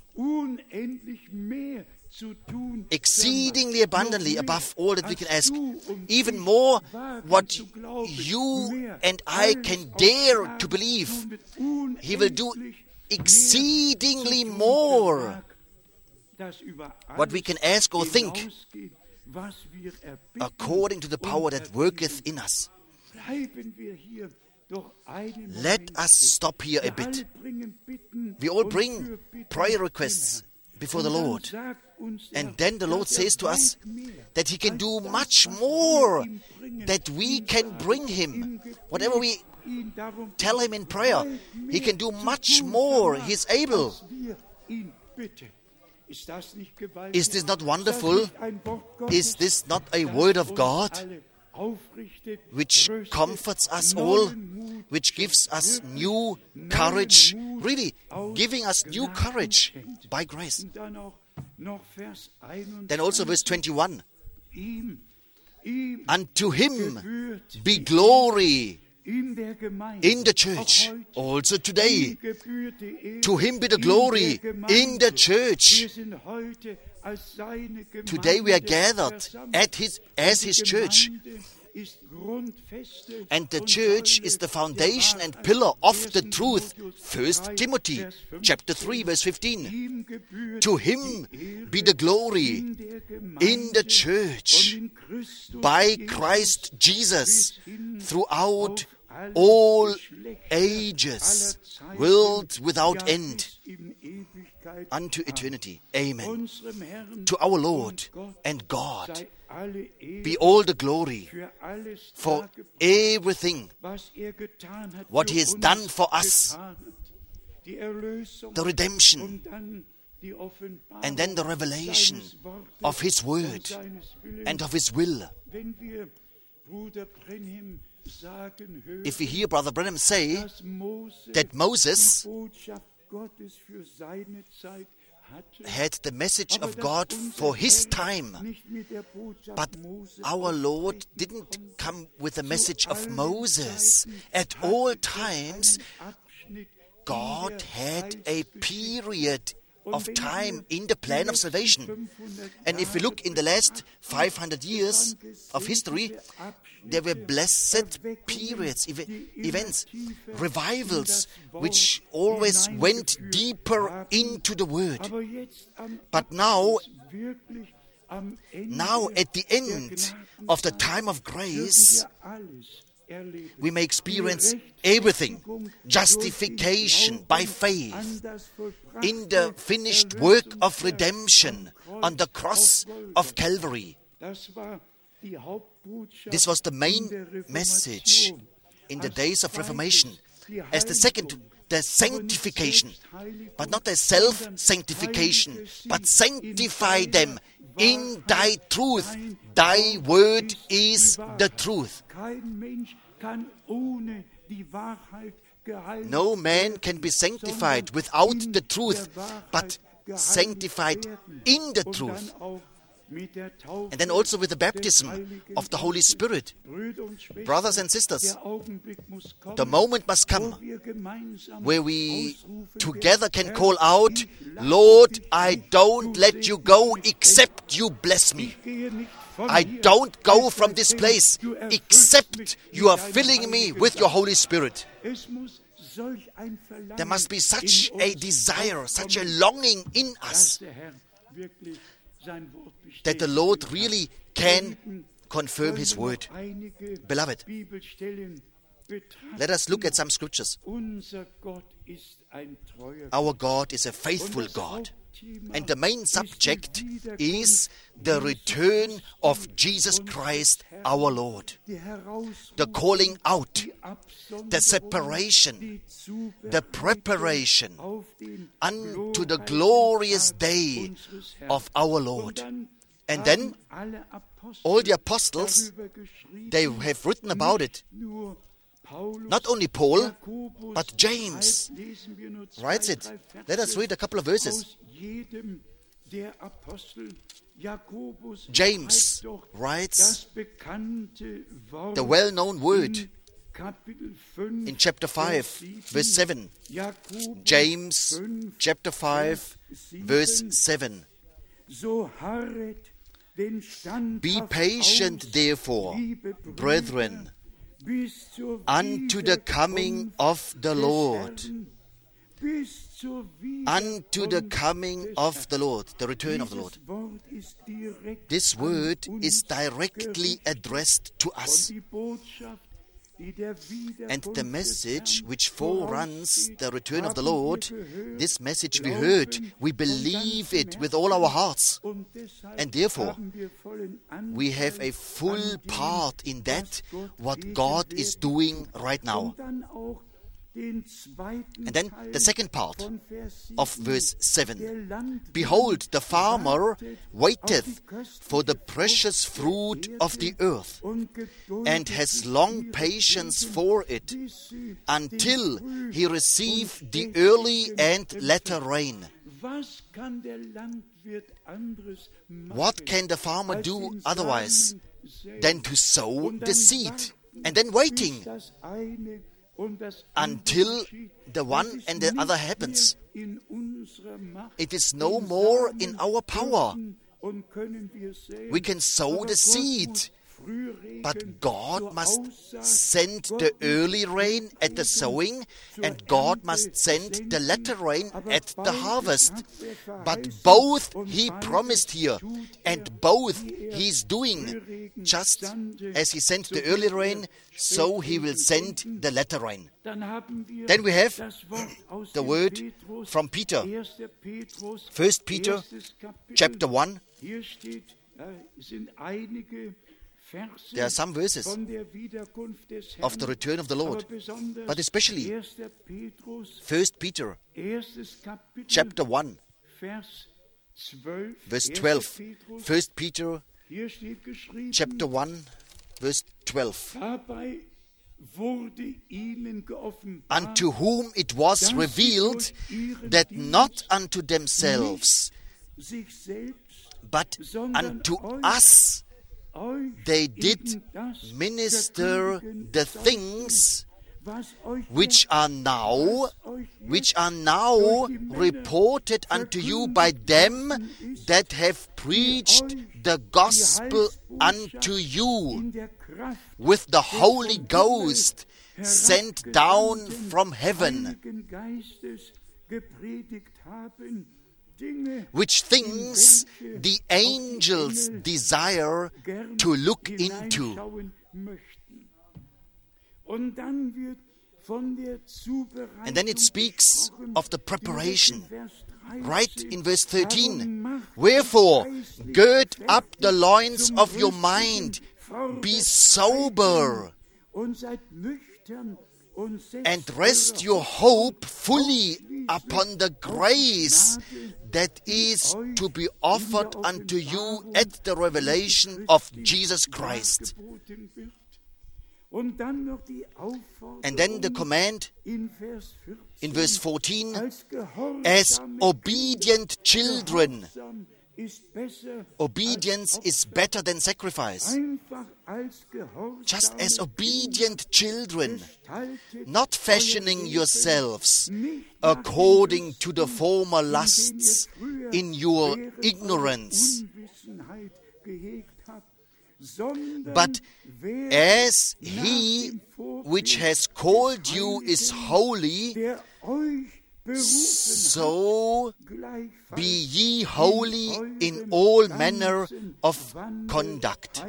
B: Exceedingly abundantly above all that we can ask. Even more what you and I can dare to believe. He will do exceedingly more what we can ask or think, according to the power that worketh in us. Let us stop here a bit. We all bring prayer requests before the Lord. And then the Lord says to us that He can do much more that we can bring Him. Whatever we tell Him in prayer, He can do much more. He is able. Is this not wonderful? Is this not a word of God which comforts us all, which gives us new courage, really giving us new courage by grace? Then also verse 21. Unto Him be glory in the church, also today. To Him be the glory in the church. Today we are gathered as His church. And the church is the foundation and pillar of the truth. 1 Timothy chapter 3 verse 15. To Him be the glory in the church by Christ Jesus throughout all ages, world without end, unto eternity. Amen. To our Lord and God be all the glory for everything what He has done for us, the redemption, and then the revelation of His word and of His will. If we hear Brother Branham say that Moses had the message of God for his time. But our Lord didn't come with the message of Moses. At all times, God had a period of time in the plan of salvation. And if we look in the last 500 years of history, there were blessed periods, events, revivals, which always went deeper into the Word. But now at the end of the time of grace, we may experience everything. Justification by faith in the finished work of redemption on the cross of Calvary. This was the main message in the days of Reformation. As the second, the sanctification, but not the self-sanctification, but sanctify them in thy truth. Thy word is the truth. No man can be sanctified without the truth, but sanctified in the truth. And then also with the baptism of the Holy Spirit. Brothers and sisters, the moment must come where we together can call out, Lord, I don't let you go except you bless me. I don't go from this place except you are filling me with your Holy Spirit. There must be such a desire, such a longing in us that the Lord really can confirm His word. Beloved, let us look at some scriptures. Our God is a faithful God. And the main subject is the return of Jesus Christ our Lord. The calling out, the separation, the preparation unto the glorious day of our Lord. And then all the apostles, they have written about it. Not only Paul, but James writes it. Let us read a couple of verses. James writes the well-known word in chapter 5, verse 7. James chapter 5, verse 7. Be patient, therefore, brethren, unto the coming of the Lord. Unto the coming of the Lord, the return of the Lord. This word is directly addressed to us. And the message which foreruns the return of the Lord, this message we heard, we believe it with all our hearts. And therefore, we have a full part in that, what God is doing right now. And then the second part of verse 7. Behold, the farmer waiteth for the precious fruit of the earth, and has long patience for it, until he receive the early and latter rain. What can the farmer do otherwise than to sow the seed, and then waiting until the one and the other happens? It is no more in our power. We can sow the seed, but God must send the early rain at the sowing, and God must send the latter rain at the harvest. But both He promised here, and both He's doing. Just as He sent the early rain, so He will send the latter rain. Then we have the word from Peter. 1 Peter chapter 1. There are some verses of the return of the Lord, but especially 1 Peter chapter 1, verse 12. 1 Peter chapter 1, verse 12. unto whom it was revealed that not unto themselves, but unto us they did minister the things which are now reported unto you by them that have preached the gospel unto you with the Holy Ghost sent down from heaven, which things the angels desire to look into. And then it speaks of the preparation. Right in verse 13. Wherefore, gird up the loins of your mind, be sober, and rest your hope fully upon the grace that is to be offered unto you at the revelation of Jesus Christ. And then the command in verse 14, as obedient children. Obedience is better than sacrifice. Just as obedient children, not fashioning yourselves according to the former lusts in your ignorance, but as He which has called you is holy, so be ye holy in all manner of conduct.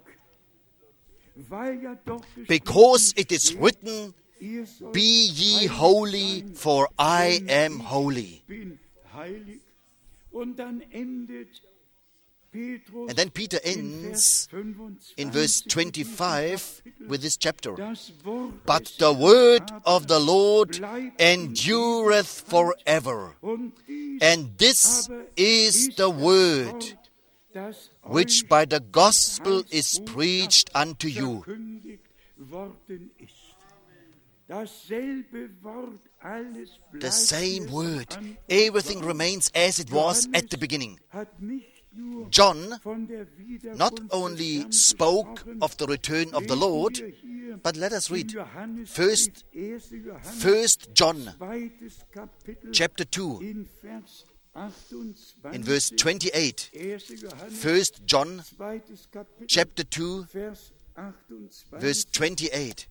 B: Because it is written, be ye holy, for I am holy. And then Peter ends in verse 25 with this chapter. But the word of the Lord endureth forever. And this is the word which by the gospel is preached unto you. The same word. Everything remains as it was at the beginning. John not only spoke of the return of the Lord, but let us read First John chapter 2 in verse 28. First John chapter 2 verse 28.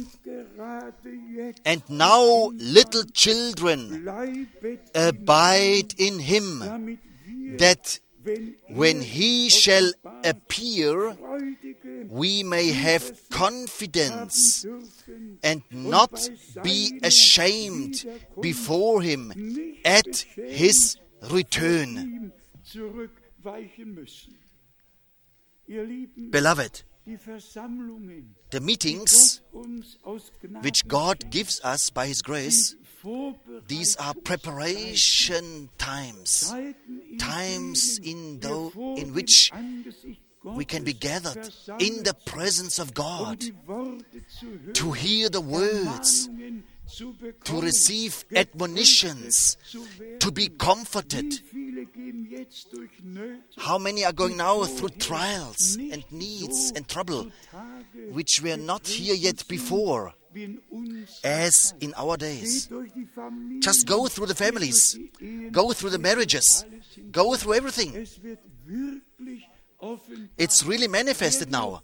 B: And now, little children, abide in Him, that when He shall appear, we may have confidence and not be ashamed before Him at His return. Beloved, the meetings which God gives us by His grace, these are preparation times, times in which we can be gathered in the presence of God to hear the words, to receive admonitions, to be comforted. How many are going now through trials and needs and trouble, which were not here yet before, as in our days? Just go through the families, go through the marriages, go through everything. It's really manifested now.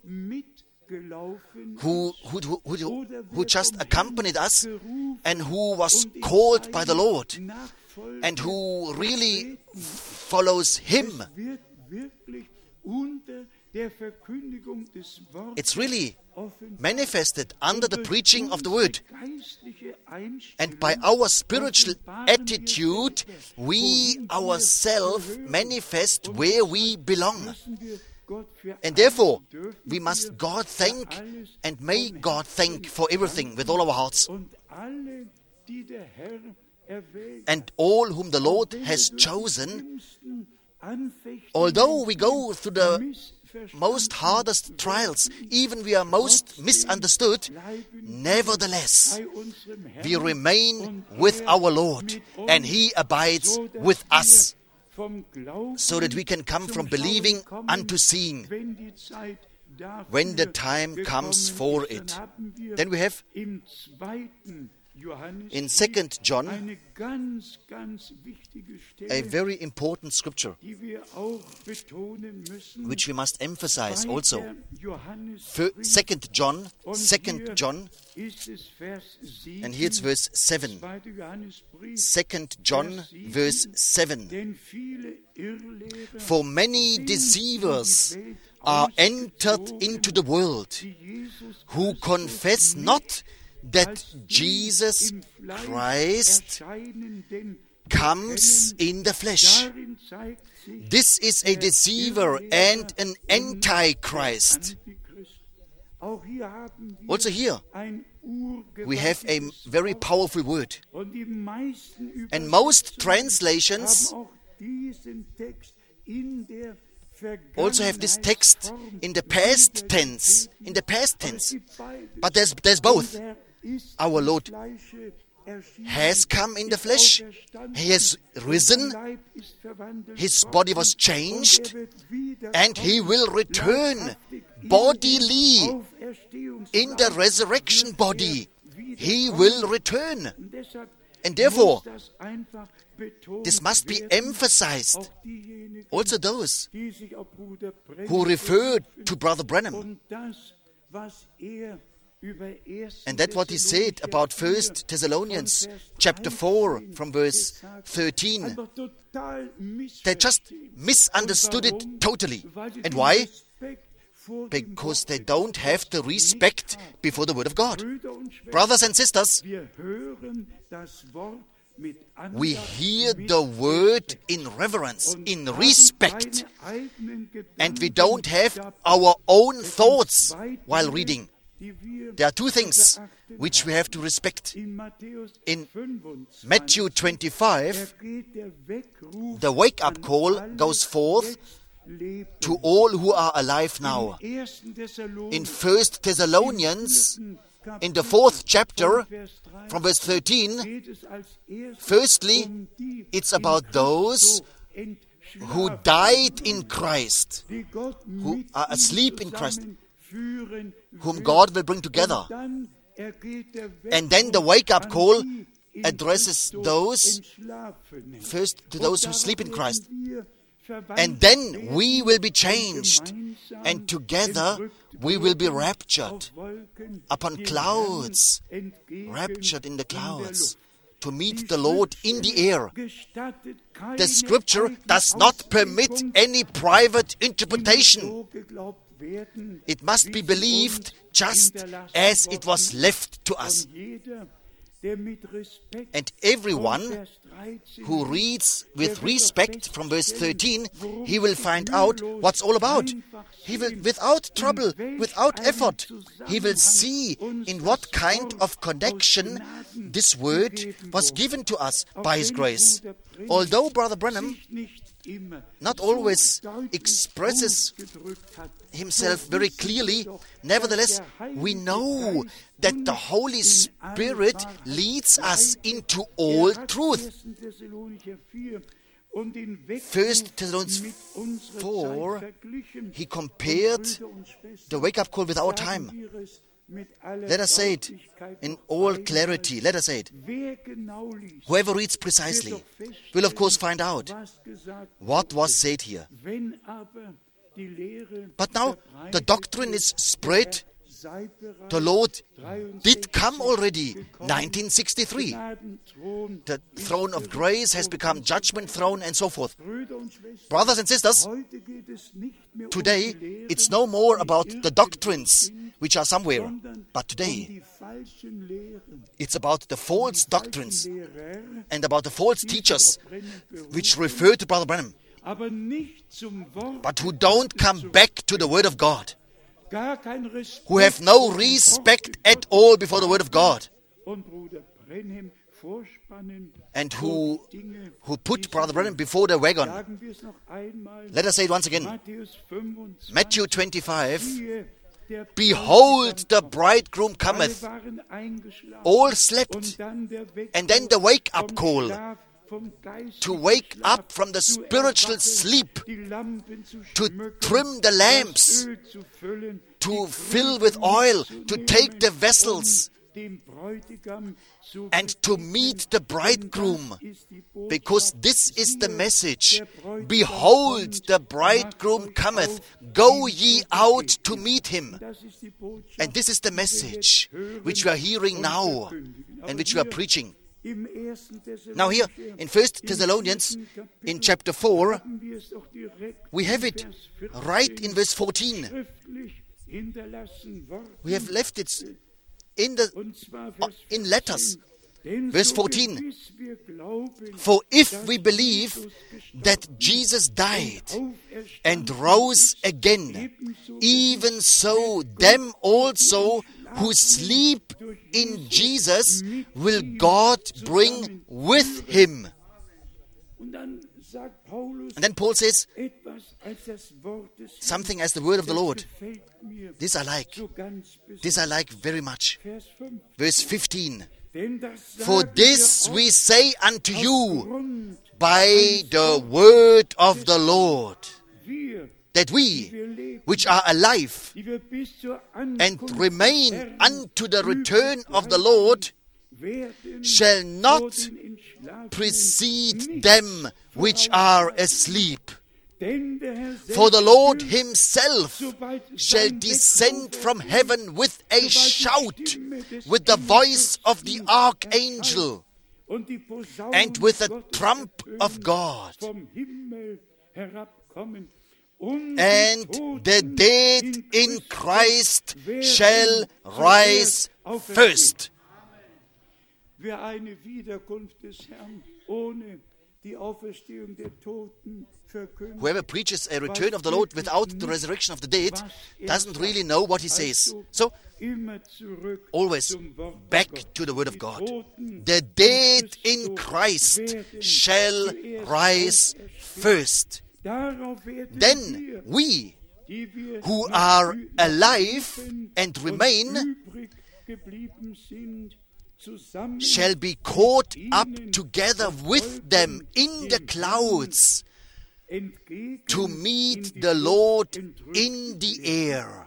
B: Who just accompanied us and who was called by the Lord and who really follows Him. It's really manifested under the preaching of the Word. And by our spiritual attitude, we ourselves manifest where we belong. And therefore, we must God thank and may God thank for everything with all our hearts. And all whom the Lord has chosen, although we go through the most hardest trials, even we are most misunderstood, nevertheless, we remain with our Lord, and He abides with us, so that we can come from believing unto seeing when the time comes for it. Then we have in 2 John a very important scripture, which we must emphasize also. 2 John, and here it's verse 7. 2 John, verse 7. For many deceivers are entered into the world, who confess not that Jesus Christ comes in the flesh. This is a deceiver and an antichrist. Also here, we have a very powerful word. And most translations also have this text in the past tense. But there's both. Our Lord has come in the flesh. He has risen. His body was changed. And He will return bodily in the resurrection body. He will return. And therefore, this must be emphasized. Also those who referred to Brother Branham. And that's what he said about 1 Thessalonians chapter 4 from verse 13. They just misunderstood it totally. And why? Because they don't have the respect before the Word of God. Brothers and sisters, we hear the Word in reverence, in respect, and we don't have our own thoughts while reading. There are two things which we have to respect. In Matthew 25, the wake-up call goes forth to all who are alive now. In 1 Thessalonians, in the 4th chapter, from verse 13, firstly, it's about those who died in Christ, who are asleep in Christ, whom God will bring together. And then the wake-up call addresses those, first to those who sleep in Christ. And then we will be changed, and together we will be raptured upon clouds, raptured in the clouds, to meet the Lord in the air. The Scripture does not permit any private interpretation. It must be believed just as it was left to us. And everyone who reads with respect from verse 13, he will find out what's all about. He will, without trouble, without effort, he will see in what kind of connection this word was given to us by His grace. Although Brother Branham not always expresses himself very clearly, nevertheless, we know that the Holy Spirit leads us into all truth. 1 Thessalonians 4, he compared the wake-up call with our time. Let us say it in all clarity. Let us say it. Whoever reads precisely will of course find out what was said here. But now the doctrine is spread. The Lord did come already, 1963. The throne of grace has become judgment throne and so forth. Brothers and sisters, today it's no more about the doctrines which are somewhere, but today it's about the false doctrines and about the false teachers which refer to Brother Branham, but who don't come back to the Word of God, who have no respect at all before the Word of God. and who put Brother Branham before the wagon. Let us say it once again. Matthew 25, behold, the bridegroom cometh. All slept, and then the wake-up call, to wake up from the spiritual sleep, to trim the lamps, to fill with oil, to take the vessels, and to meet the bridegroom, because this is the message. Behold, the bridegroom cometh, go ye out to meet him. And this is the message which we are hearing now and which we are preaching. Now here in 1 Thessalonians, in chapter 4, we have it right in verse 14. We have left it in letters. Verse 14. For if we believe that Jesus died and rose again, even so them also who sleep in Jesus will God bring with him. And then Paul says something as the word of the Lord. This I like. This I like very much. Verse 15. For this we say unto you by the word of the Lord, that we, which are alive and remain unto the return of the Lord, shall not precede them which are asleep. For the Lord himself shall descend from heaven with a shout, with the voice of the archangel, and with the trump of God. And the dead in Christ shall rise first. Whoever preaches a return of the Lord without the resurrection of the dead doesn't really know what he says. So, always back to the word of God. The dead in Christ shall rise first. Then we, who are alive and remain, shall be caught up together with them in the clouds to meet the Lord in the air.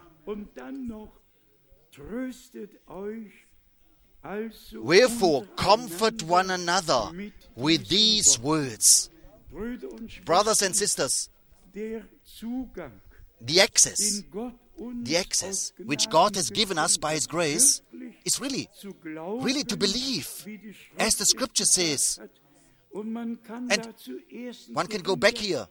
B: Wherefore, comfort one another with these words. Brothers and sisters, the access which God has given us by His grace is really to believe, as the Scripture says. And one can go back here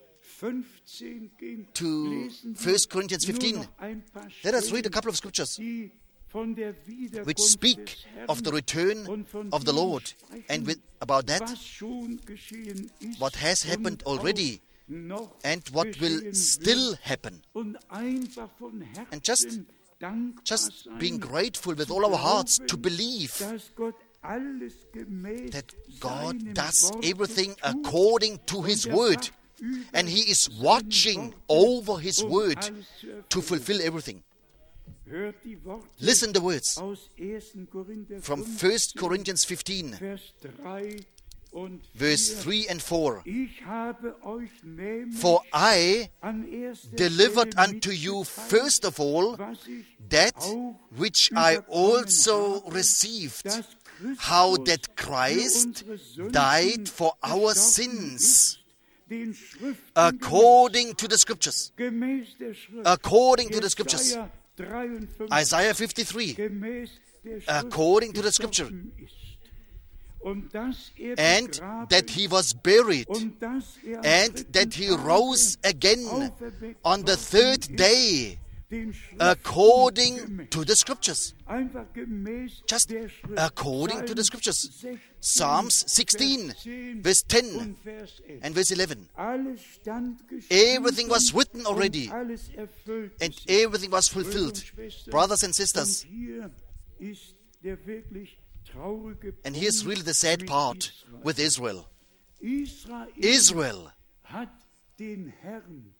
B: to 1 Corinthians 15. Let us read a couple of scriptures which speak of the return of the Lord, and about that, what has happened already and what will still happen. And just being grateful with all our hearts to believe that God does everything according to His word, and He is watching over His word to fulfill everything. Listen the words from 1 Corinthians 15, verse 3 and 4. For I delivered unto you first of all that which I also received, how that Christ died for our sins, according to the Scriptures. According to the Scriptures. Isaiah 53, according to the Scripture. And that He was buried, and that He rose again on the third day, according to the Scriptures. Just according to the Scriptures. Psalms 16, verse 10 and verse 11. Everything was written already, and everything was fulfilled. Brothers and sisters, And here's really the sad part with Israel. Israel
A: hat den Herrn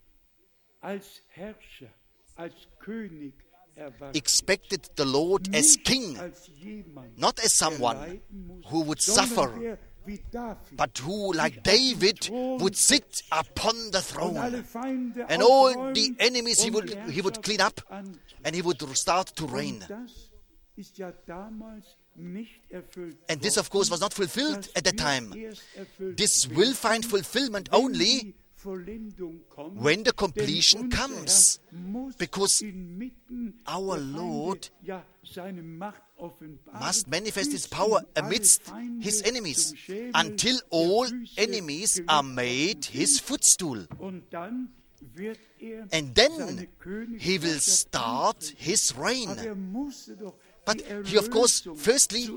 A: als Herrscher, als König erwartet.
B: expected the Lord as king,
A: Als jemand,
B: not as someone who would suffer,
A: der wie David
B: but who, like David, would sit upon the throne.
A: alle Feinde
B: And all
A: aufräumen
B: the enemies he
A: und die
B: would clean up,
A: Herrschaft
B: and he would start to reign.
A: Das ist ja damals nicht erfüllt
B: And this, of course, was not fulfilled
A: worden.
B: at that
A: Das
B: time.
A: wird erst erfüllt
B: This
A: werden,
B: will find fulfillment only
A: die Vollendung kommt,
B: when the
A: denn
B: completion
A: unser
B: comes.
A: Herr muss
B: Because
A: inmitten
B: our
A: der Feinde,
B: Lord
A: ja, seine Macht offenbaren,
B: must manifest his
A: bis
B: power
A: ihn alle
B: amidst
A: Feinde
B: his enemies,
A: zum Schemel
B: until
A: der
B: all
A: Füße
B: enemies are
A: gelegt
B: made
A: worden
B: his
A: sind.
B: footstool.
A: Und dann wird er
B: And then
A: seine
B: he will
A: Königsherrschaft
B: start
A: antreten.
B: his reign.
A: Aber er musste doch
B: But
A: die
B: he, of course,
A: Erlösung
B: firstly,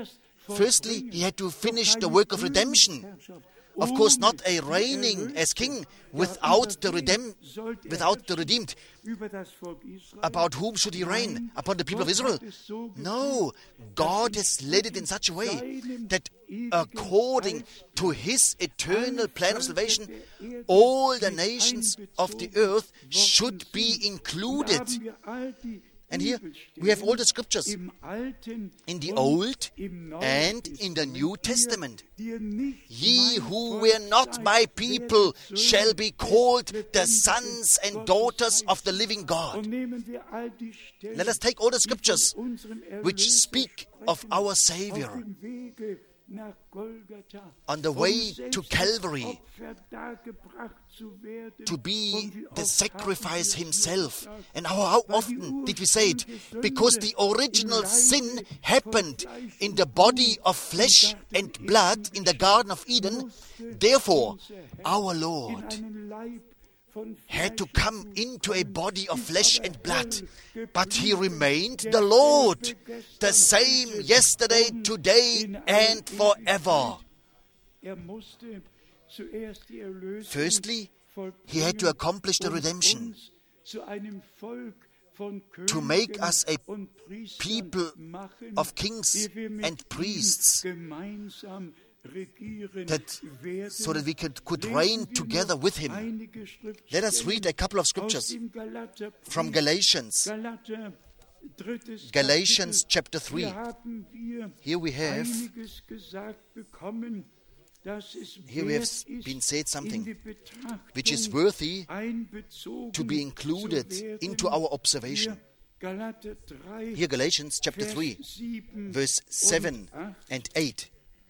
A: zuerst
B: he had to
A: vollbringen.
B: finish
A: Doch
B: the
A: keine
B: work of redemption.
A: Königsherrschaft
B: Of course,
A: ohne
B: not a
A: die
B: reigning
A: Erlösung.
B: as king
A: Ja,
B: without the
A: über wen sollte er
B: without the
A: herrschen?
B: redeemed.
A: Über das Volk Israel?
B: About whom should he reign?
A: Nein,
B: Upon the people of
A: Gott
B: Israel?
A: hat es so
B: No,
A: gefügt,
B: God
A: dass
B: has led it in such a way
A: seinem
B: that
A: ewigen
B: according to
A: Heilsplan
B: his eternal
A: alle
B: plan of
A: Völker
B: salvation,
A: der Erde
B: all the
A: mit
B: nations of the
A: einbezogen
B: earth
A: worden
B: should be
A: sind.
B: included.
A: Da haben wir all die
B: And here
A: Bibelstellen
B: we have all the scriptures
A: im Alten
B: in the
A: und
B: Old
A: im Neuen
B: and in the New
A: Testament.
B: Testament.
A: Die nicht
B: Ye
A: mein
B: who
A: Volk
B: were not
A: seid,
B: my people
A: werden
B: shall be
A: Söhne
B: called
A: des
B: the
A: lebendigen
B: sons and
A: Gottes
B: daughters
A: sein.
B: of the living God.
A: Und nehmen wir all die Stellen,
B: Let us take all the
A: die von
B: scriptures
A: unserem
B: which
A: Erlöser
B: speak of
A: sprechen,
B: our
A: auf
B: Savior
A: dem Wege nach Golgatha,
B: on the
A: um
B: way
A: selbst
B: to
A: als
B: Calvary
A: Opfer dargebracht zu werden.
B: to be
A: Und wie
B: the
A: oft haben
B: sacrifice
A: wir
B: himself.
A: gesagt,
B: And how
A: weil die
B: often did we say it?
A: ursprüngliche
B: Because
A: Sünde
B: the original
A: im
B: sin
A: Leibe
B: happened
A: von Fleisch
B: in
A: und
B: the body
A: Blut
B: of flesh
A: und
B: and
A: dachte,
B: blood in the Garden of Eden.
A: musste
B: Therefore,
A: unser Herr
B: our
A: in
B: Lord
A: einen Leib von
B: had to
A: Fleisch
B: come
A: und
B: into a
A: Blut
B: body of
A: ist
B: flesh
A: aber
B: and blood.
A: Herr
B: But he
A: geblieben,
B: remained the
A: derselbe
B: Lord, the
A: gestern,
B: same
A: heute
B: yesterday,
A: und
B: today,
A: in alle
B: and forever.
A: Ewigkeit. Er musste zuerst die Erlösung
B: Firstly,
A: vollbringen
B: he had to accomplish the
A: und
B: redemption,
A: uns zu einem Volk von
B: to make
A: Königen
B: us a
A: und Priestern
B: people
A: machen,
B: of kings
A: die wir mit
B: and priests,
A: ihm gemeinsam regieren werden.
B: so that we could
A: Lesen
B: reign
A: wir
B: together
A: noch
B: with him.
A: einige
B: Let us read a couple of
A: aus
B: scriptures
A: dem Galaterbrief.
B: from Galatians.
A: Galater, drittes
B: Galatians
A: Kapitel.
B: chapter 3.
A: Hier haben wir
B: Here we have
A: einiges gesagt bekommen, dass es
B: Here we have
A: wert ist,
B: been said something
A: in die Betrachtung
B: which is worthy
A: einbezogen
B: to be included
A: zu werden.
B: into our observation.
A: Hier Galater 3,
B: Here, Galatians chapter
A: Vers
B: 3,
A: 7
B: verse 7
A: und 8.
B: and 8.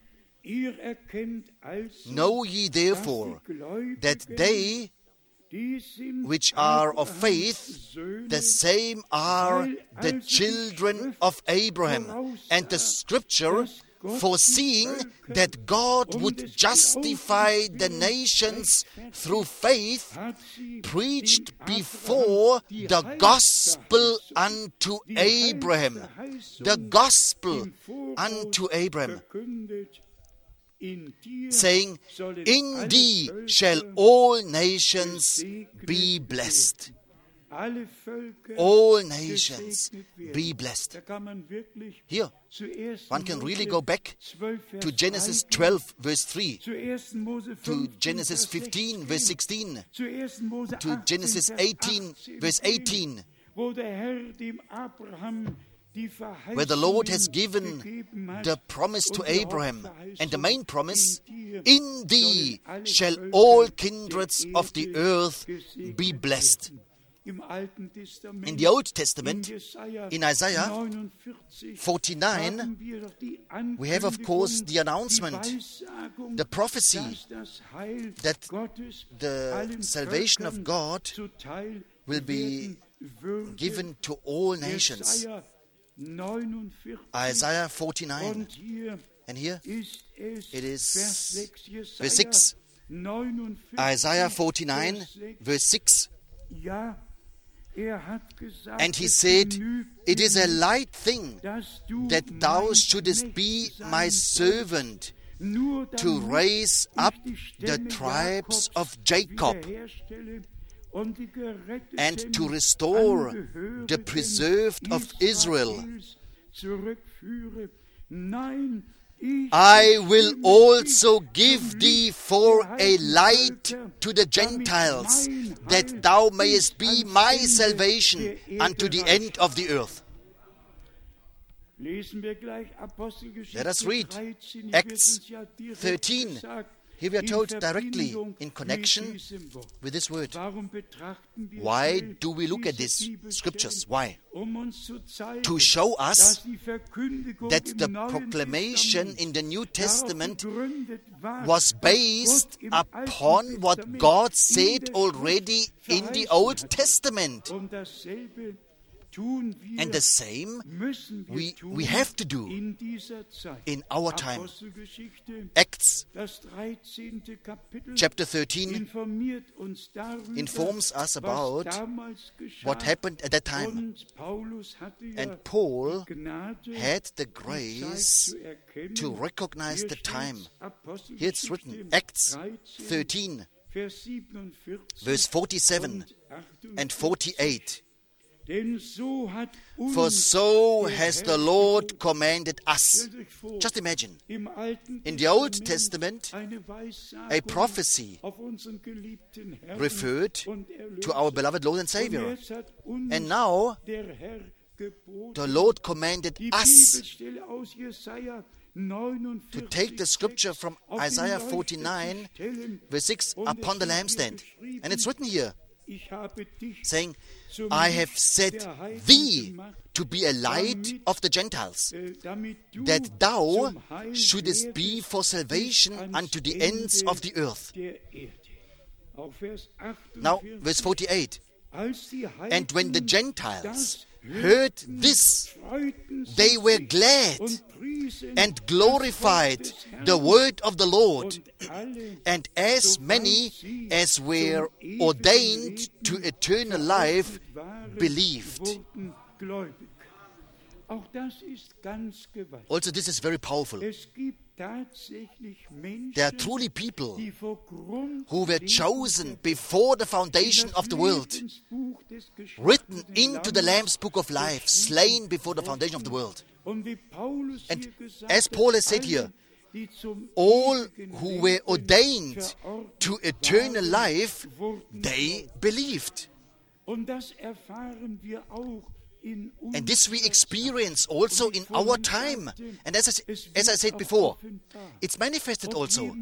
A: Ihr erkennt also,
B: Know ye therefore
A: dass die Gläubigen,
B: that they
A: die sind
B: which are of
A: Abrahams
B: faith,
A: Söhne,
B: the same are the children of Abraham. And the scripture, foreseeing that God would justify the nations through faith,
A: hat sie
B: preached
A: dem
B: before
A: Abraham die
B: the gospel unto
A: die
B: Abraham.
A: Heilsverheißung
B: The gospel
A: im Voraus
B: unto Abraham,
A: verkündet. In dir
B: saying,
A: sollen
B: In
A: alle
B: thee
A: Völker
B: shall all nations
A: gesegnet
B: be blessed.
A: werden. Alle Völker
B: All nations
A: gesegnet werden.
B: be blessed.
A: Da kann man wirklich
B: Here,
A: zuerst
B: one can
A: Mose
B: really go back
A: 12, Vers
B: to Genesis
A: 3
B: 12, verse 3,
A: zu 1. Mose
B: to
A: 15,
B: Genesis
A: Vers
B: 15, verse 16,
A: zu 1. Mose
B: to
A: 18,
B: Genesis
A: Vers
B: 18, verse 18,
A: wo der Herr dem Abraham die Verheißung
B: where the Lord has given
A: gegeben hat,
B: the promise to
A: und die
B: Abraham, and the main promise,
A: in dir
B: In thee
A: sollen alle
B: shall
A: Völker
B: all
A: der
B: kindreds of the
A: Erde
B: earth
A: gesegnet
B: be blessed.
A: werden. Im Alten Testament,
B: In the Old Testament, in Isaiah
A: 49,
B: 49,
A: haben wir doch die
B: we have, of course, the announcement,
A: die Weissagung,
B: the prophecy
A: dass das Heil
B: that
A: Gottes
B: the
A: allen
B: salvation of
A: Völkern
B: God
A: zuteil
B: will be
A: werden würde.
B: given to all nations.
A: Jesaja 49.
B: Isaiah 49.
A: Und hier
B: And here,
A: ist es
B: it is
A: Vers 6,
B: verse 6.
A: 49,
B: Isaiah 49,
A: Vers 6.
B: verse 6.
A: Ja, hat gesagt,
B: And he
A: es
B: said,
A: genügt
B: It is a
A: mir,
B: light thing
A: dass du
B: that thou
A: mein
B: shouldest be
A: Knecht
B: my
A: sein
B: servant,
A: nur
B: to
A: damit
B: raise
A: ich
B: up
A: die
B: the
A: Stämme
B: tribes
A: Jakobs
B: of Jacob,
A: wiederherstelle und die Geretteten,
B: and to restore
A: Angehörigen
B: the preserved of Israel.
A: Israels zurückführe, Nein, ich
B: I will also give thee for a light to the Gentiles, that thou mayest be my salvation unto the end of the earth.
A: Lesen wir gleich Apostelgeschichte
B: Let us read
A: 13. Hier wird
B: Acts
A: uns ja direkt
B: 13.
A: gesagt,
B: Here we are
A: in
B: told directly
A: Verbindung
B: in connection
A: mit diesem Wort.
B: with this word.
A: Warum betrachten wir
B: Why
A: schnell
B: do we look at
A: diese
B: these
A: Bibelstellen?
B: scriptures? Why?
A: Uns zu zeigen,
B: To show us
A: dass die Verkündigung
B: that
A: im
B: the
A: Neuen
B: proclamation
A: Testament
B: in the New
A: darauf
B: Testament
A: begründet war,
B: was
A: was
B: based
A: Gott im Alten
B: upon what
A: Testament
B: God
A: in
B: said
A: der
B: already
A: Schrift
B: in the
A: verheißen
B: Old
A: hat.
B: Testament.
A: Und dasselbe tun wir,
B: And the same
A: müssen wir tun
B: we have to do
A: in dieser Zeit.
B: in our time.
A: Apostelgeschichte,
B: Acts
A: das 13. Kapitel,
B: chapter 13
A: informiert uns darüber,
B: informs us about
A: was damals geschah.
B: what happened at that time.
A: Und Paulus hatte ja
B: And Paul
A: die Gnade,
B: had the
A: die Zeit
B: grace
A: zu erkennen.
B: to recognize
A: Hier
B: the time.
A: steht's, Apostelgeschichte
B: Here it's written, Acts
A: 13,
B: 13,
A: Vers 47
B: verse 47
A: und
B: and 48.
A: Denn so hat uns
B: For so
A: der
B: has the
A: Herr
B: Lord
A: geboten.
B: commanded us.
A: Stellt euch vor,
B: Just imagine,
A: im Alten
B: in the Old Testament,
A: eine Weissagung
B: a prophecy
A: auf unseren geliebten Herrn
B: referred
A: und Erlöser.
B: to our beloved Lord and
A: Und
B: Savior.
A: jetzt hat uns
B: And now
A: der Herr geboten,
B: the Lord commanded
A: die
B: us
A: Bibelstelle aus Jesaja 49
B: to take the scripture from
A: auf die
B: Isaiah
A: Leuchte
B: 49,
A: zu stellen.
B: verse 6,
A: Und
B: upon the
A: es steht hier
B: lampstand.
A: geschrieben,
B: And it's written here,
A: ich habe dich
B: saying,
A: zum
B: I
A: Licht
B: have set
A: der Heiden
B: thee
A: gemacht,
B: to be a light
A: damit,
B: of the Gentiles,
A: damit du
B: that thou
A: zum Heil
B: shouldest be
A: werdest
B: for salvation
A: bis ans
B: unto the
A: Ende
B: ends of the earth.
A: der Erde. Auch Vers
B: Now,
A: 48.
B: verse 48.
A: Als die
B: And when the
A: Heiden
B: Gentiles
A: das
B: heard
A: hörten,
B: this,
A: freuten sie
B: they were
A: sich
B: glad
A: und priesen
B: and
A: das
B: glorified
A: Wort des Herrn.
B: the word of the Lord.
A: Und alle,
B: And as
A: soweit
B: many
A: sie
B: as were
A: zum ewigen
B: ordained
A: Leben
B: to eternal life
A: verordnet waren,
B: believed.
A: wurden gläubig. Auch das ist ganz gewaltig.
B: Also, this is very powerful.
A: Es gibt tatsächlich Menschen,
B: There are truly people
A: die vor Grund
B: who were chosen before the foundation of the world,
A: Lebensbuch des
B: written
A: geschlachteten
B: into the Lamb's book of life, slain before the foundation of the world.
A: Und wie Paulus
B: And
A: hier gesagt
B: as Paul has said
A: alle,
B: here,
A: die zum
B: all
A: ewigen
B: who
A: Leben
B: were ordained
A: verordnet
B: to eternal
A: waren,
B: life,
A: wurden
B: they believed.
A: Und das erfahren wir auch in
B: And this we
A: unserer
B: experience also in our time. And as I said before, it's manifested also.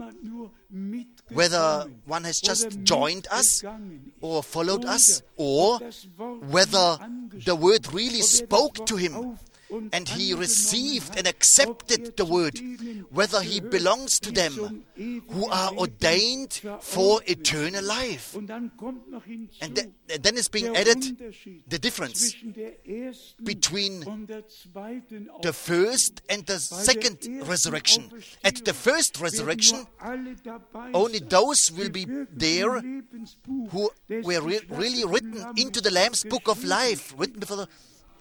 B: Whether one has just joined us or followed us, or whether the word really spoke to him and he received and accepted the word, whether he belongs to them who are ordained for eternal life. And then is being added the difference between the first and the second resurrection. At the first resurrection, only those will be there who were really written into the Lamb's book of life, written before the...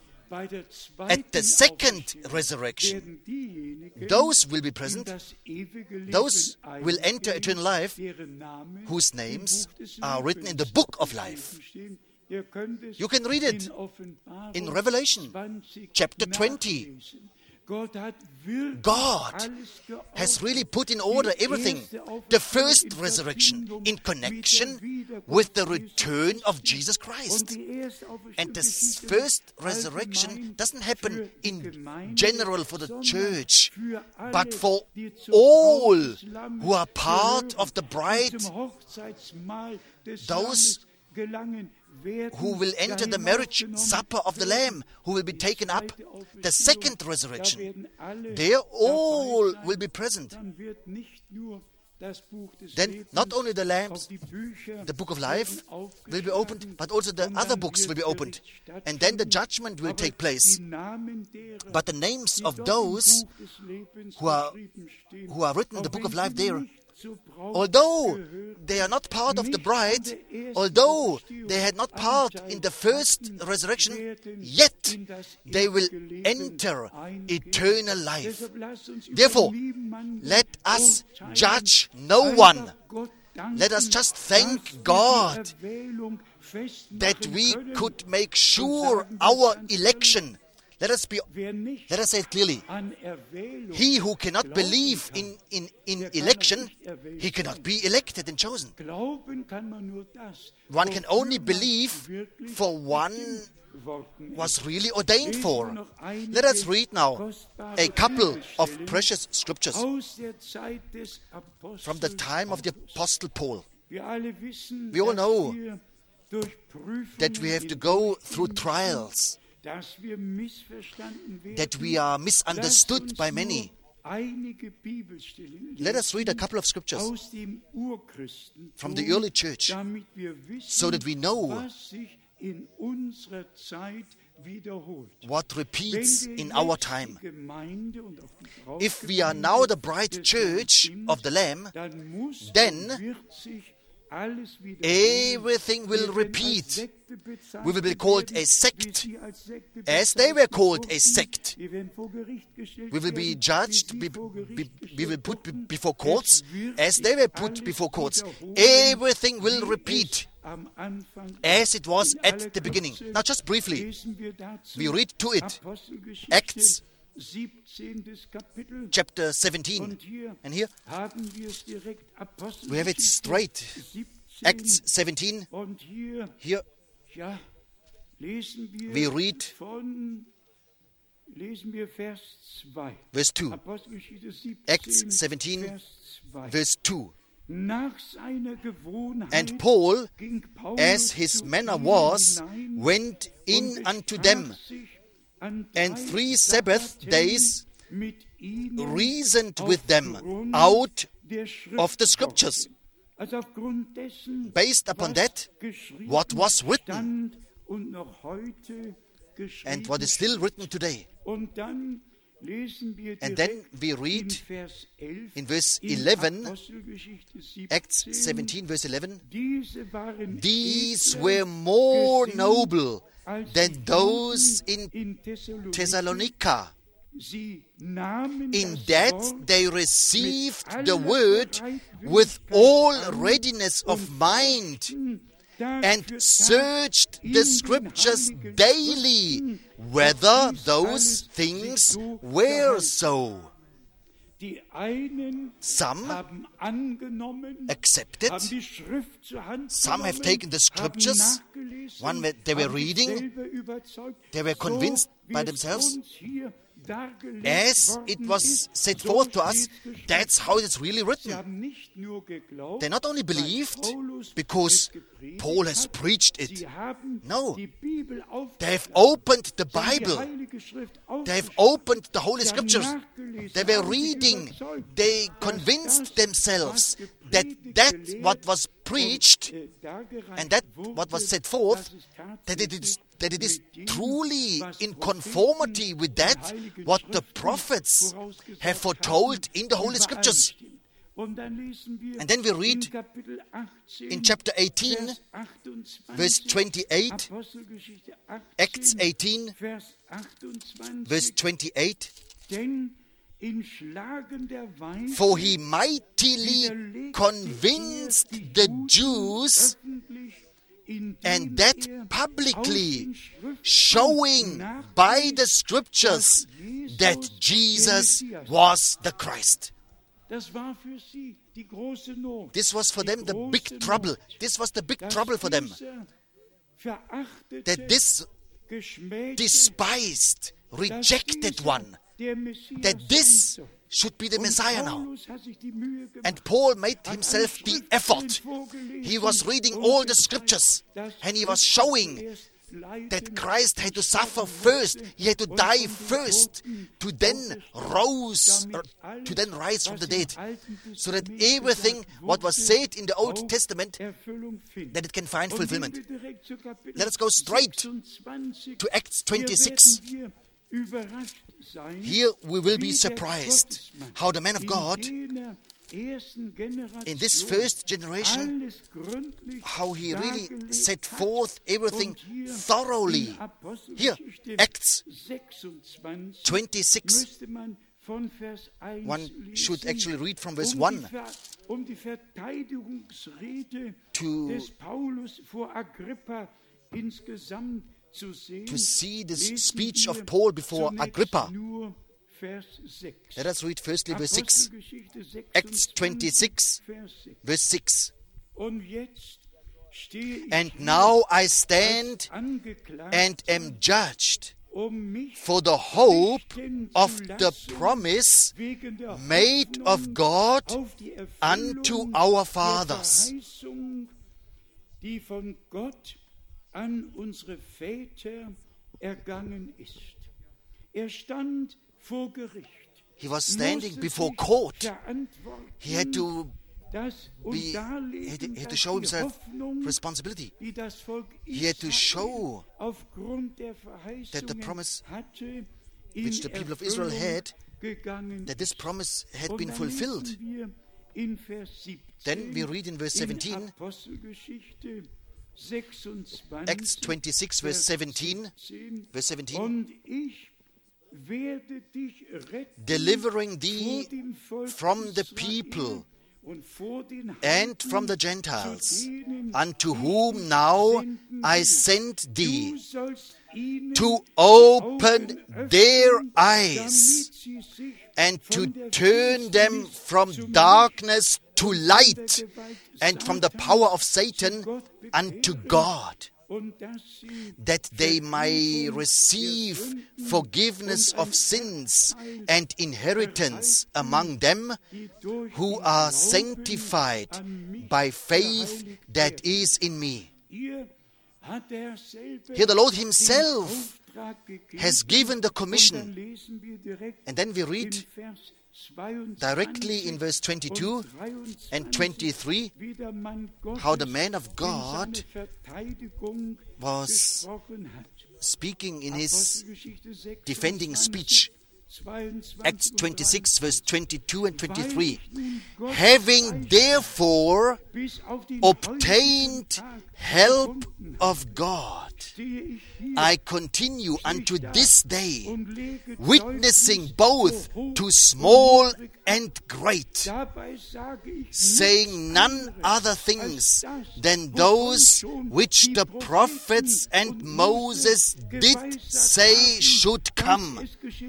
B: At the second resurrection, those will be present, those will enter eternal life, whose names are written in the book of life. You can read it in Revelation chapter 20. God has really put in order everything. The first resurrection in connection with the return of Jesus Christ. And the first resurrection doesn't happen in general for the church, but for all who are part of the bride, those who will enter the marriage supper of the Lamb, who will be taken up. The second resurrection, they all will be present. Then not only the Lamb's, the book of life will be opened, but also the other books will be opened. And then the judgment will take place. But the names of those who are written in the book of life there, although they are not part of the bride, although they had not part in the first resurrection, yet they will enter eternal life. Therefore, let us judge no one. Let us just thank God that we could make sure our election. Let us say it clearly. He who cannot believe in election, he cannot be elected and chosen. One can only believe for one was really ordained for. Let us read now a couple of precious scriptures from the time of the Apostle Paul. We all know that we have to go through trials, that we are misunderstood by many. Let us read a couple of scriptures from the early church so that we know what repeats in our time. If we are now the bride church of the Lamb, then everything will repeat. We will be called a sect, as they were called a sect. We will be judged, we will put before courts, as they were put before courts. Everything will repeat, as it was at the beginning. Now just briefly, we read to it. Acts chapter 17. And here we have it straight. Acts 17. Here we read verse 2. Acts 17 verse 2. And Paul, as his manner was, went in unto them, and 3 Sabbath days reasoned with them out of the scriptures, based upon that, what was written, and what is still written today. And then we read in verse 11, Acts 17, verse 11, these were more noble than those in Thessalonica, in that they received the word with all readiness of mind, and searched the scriptures daily, whether those things were so. Some accepted, some have taken the scriptures, they were reading, they were convinced by themselves. As it was set forth to us, that's how it's really written. They not only believed because Paul has preached it. No, they have opened the Bible. They have opened the Holy Scriptures. They were reading. They convinced themselves that what was preached and that what was set forth, that it is truly in conformity with that what the prophets have foretold in the Holy Scriptures. And then we read in chapter 18, verse 28, Acts 18, verse 28, for he mightily convinced the Jews, and that publicly, showing by the scriptures that Jesus was the Christ. This was for them the big trouble. This was the big trouble for them. That this despised, rejected one, that this should be the Messiah now. And Paul made himself the effort. He was reading all the scriptures, and he was showing that Christ had to suffer first. He had to die first, to then rise from the dead, so that everything what was said in the Old Testament, that it can find fulfillment. Let us go straight to Acts 26. Here we will be surprised how the man of God in this first generation, how he really set forth everything thoroughly. Here, Acts 26. One should actually read from verse 1 to to see this speech of Paul before Agrippa. Let us read firstly verse 6. Acts 26, verse 6. And now I stand and am judged for the hope of the promise made of God unto our fathers.
A: Die von Gott an unsere Väter ergangen ist. Stand vor Gericht.
B: He was standing before court. He had to show himself responsibility. He had to show that the promise which the people of Israel had, that this promise had been fulfilled. Then we read in verse 17, Acts 26, verse 17, delivering thee from the people and from the Gentiles, unto whom now I send thee, to open their eyes and to turn them from darkness to light and from the power of Satan unto God, that they may receive forgiveness of sins and inheritance among them who are sanctified by faith that is in me. Here the Lord himself has given the commission. And then we read directly in verse 22 and 23 how the man of God was speaking in his defending speech. Acts 26, verse 22 and 23. Having therefore obtained help of God, I continue unto this day, witnessing both to small and great, saying none other things than those which the prophets and Moses did say should come.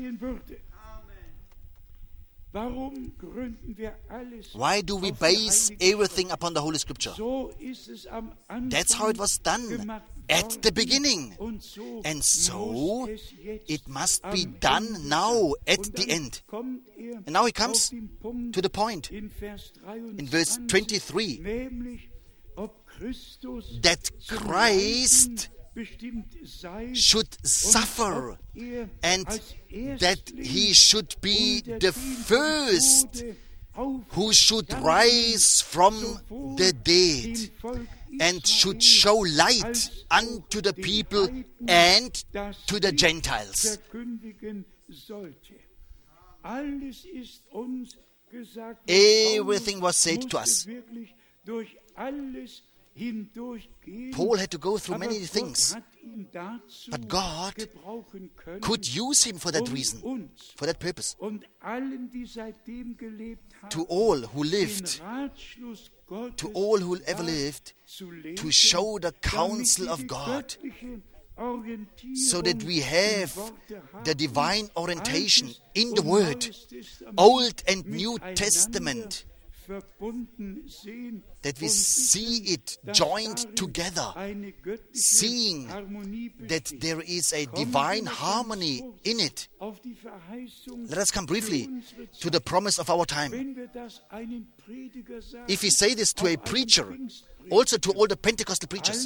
B: Why do we base everything upon the Holy Scripture? That's how it was done at the beginning. And so it must be done now at the end. And now he comes to the point in verse 23 that Christ should suffer and that he should be the first who should rise from the dead and should show light unto the people and to the Gentiles. Everything was said to us. Paul had to go through many things, but God could use him for that reason, for that purpose. To all who lived, to all who ever lived, to show the counsel of God, so that we have the divine orientation in the Word, Old and New Testament, that we see it joined together, seeing that there is a divine harmony in it. Let us come briefly to the promise of our time. If we say this to a preacher, also to all the Pentecostal preachers,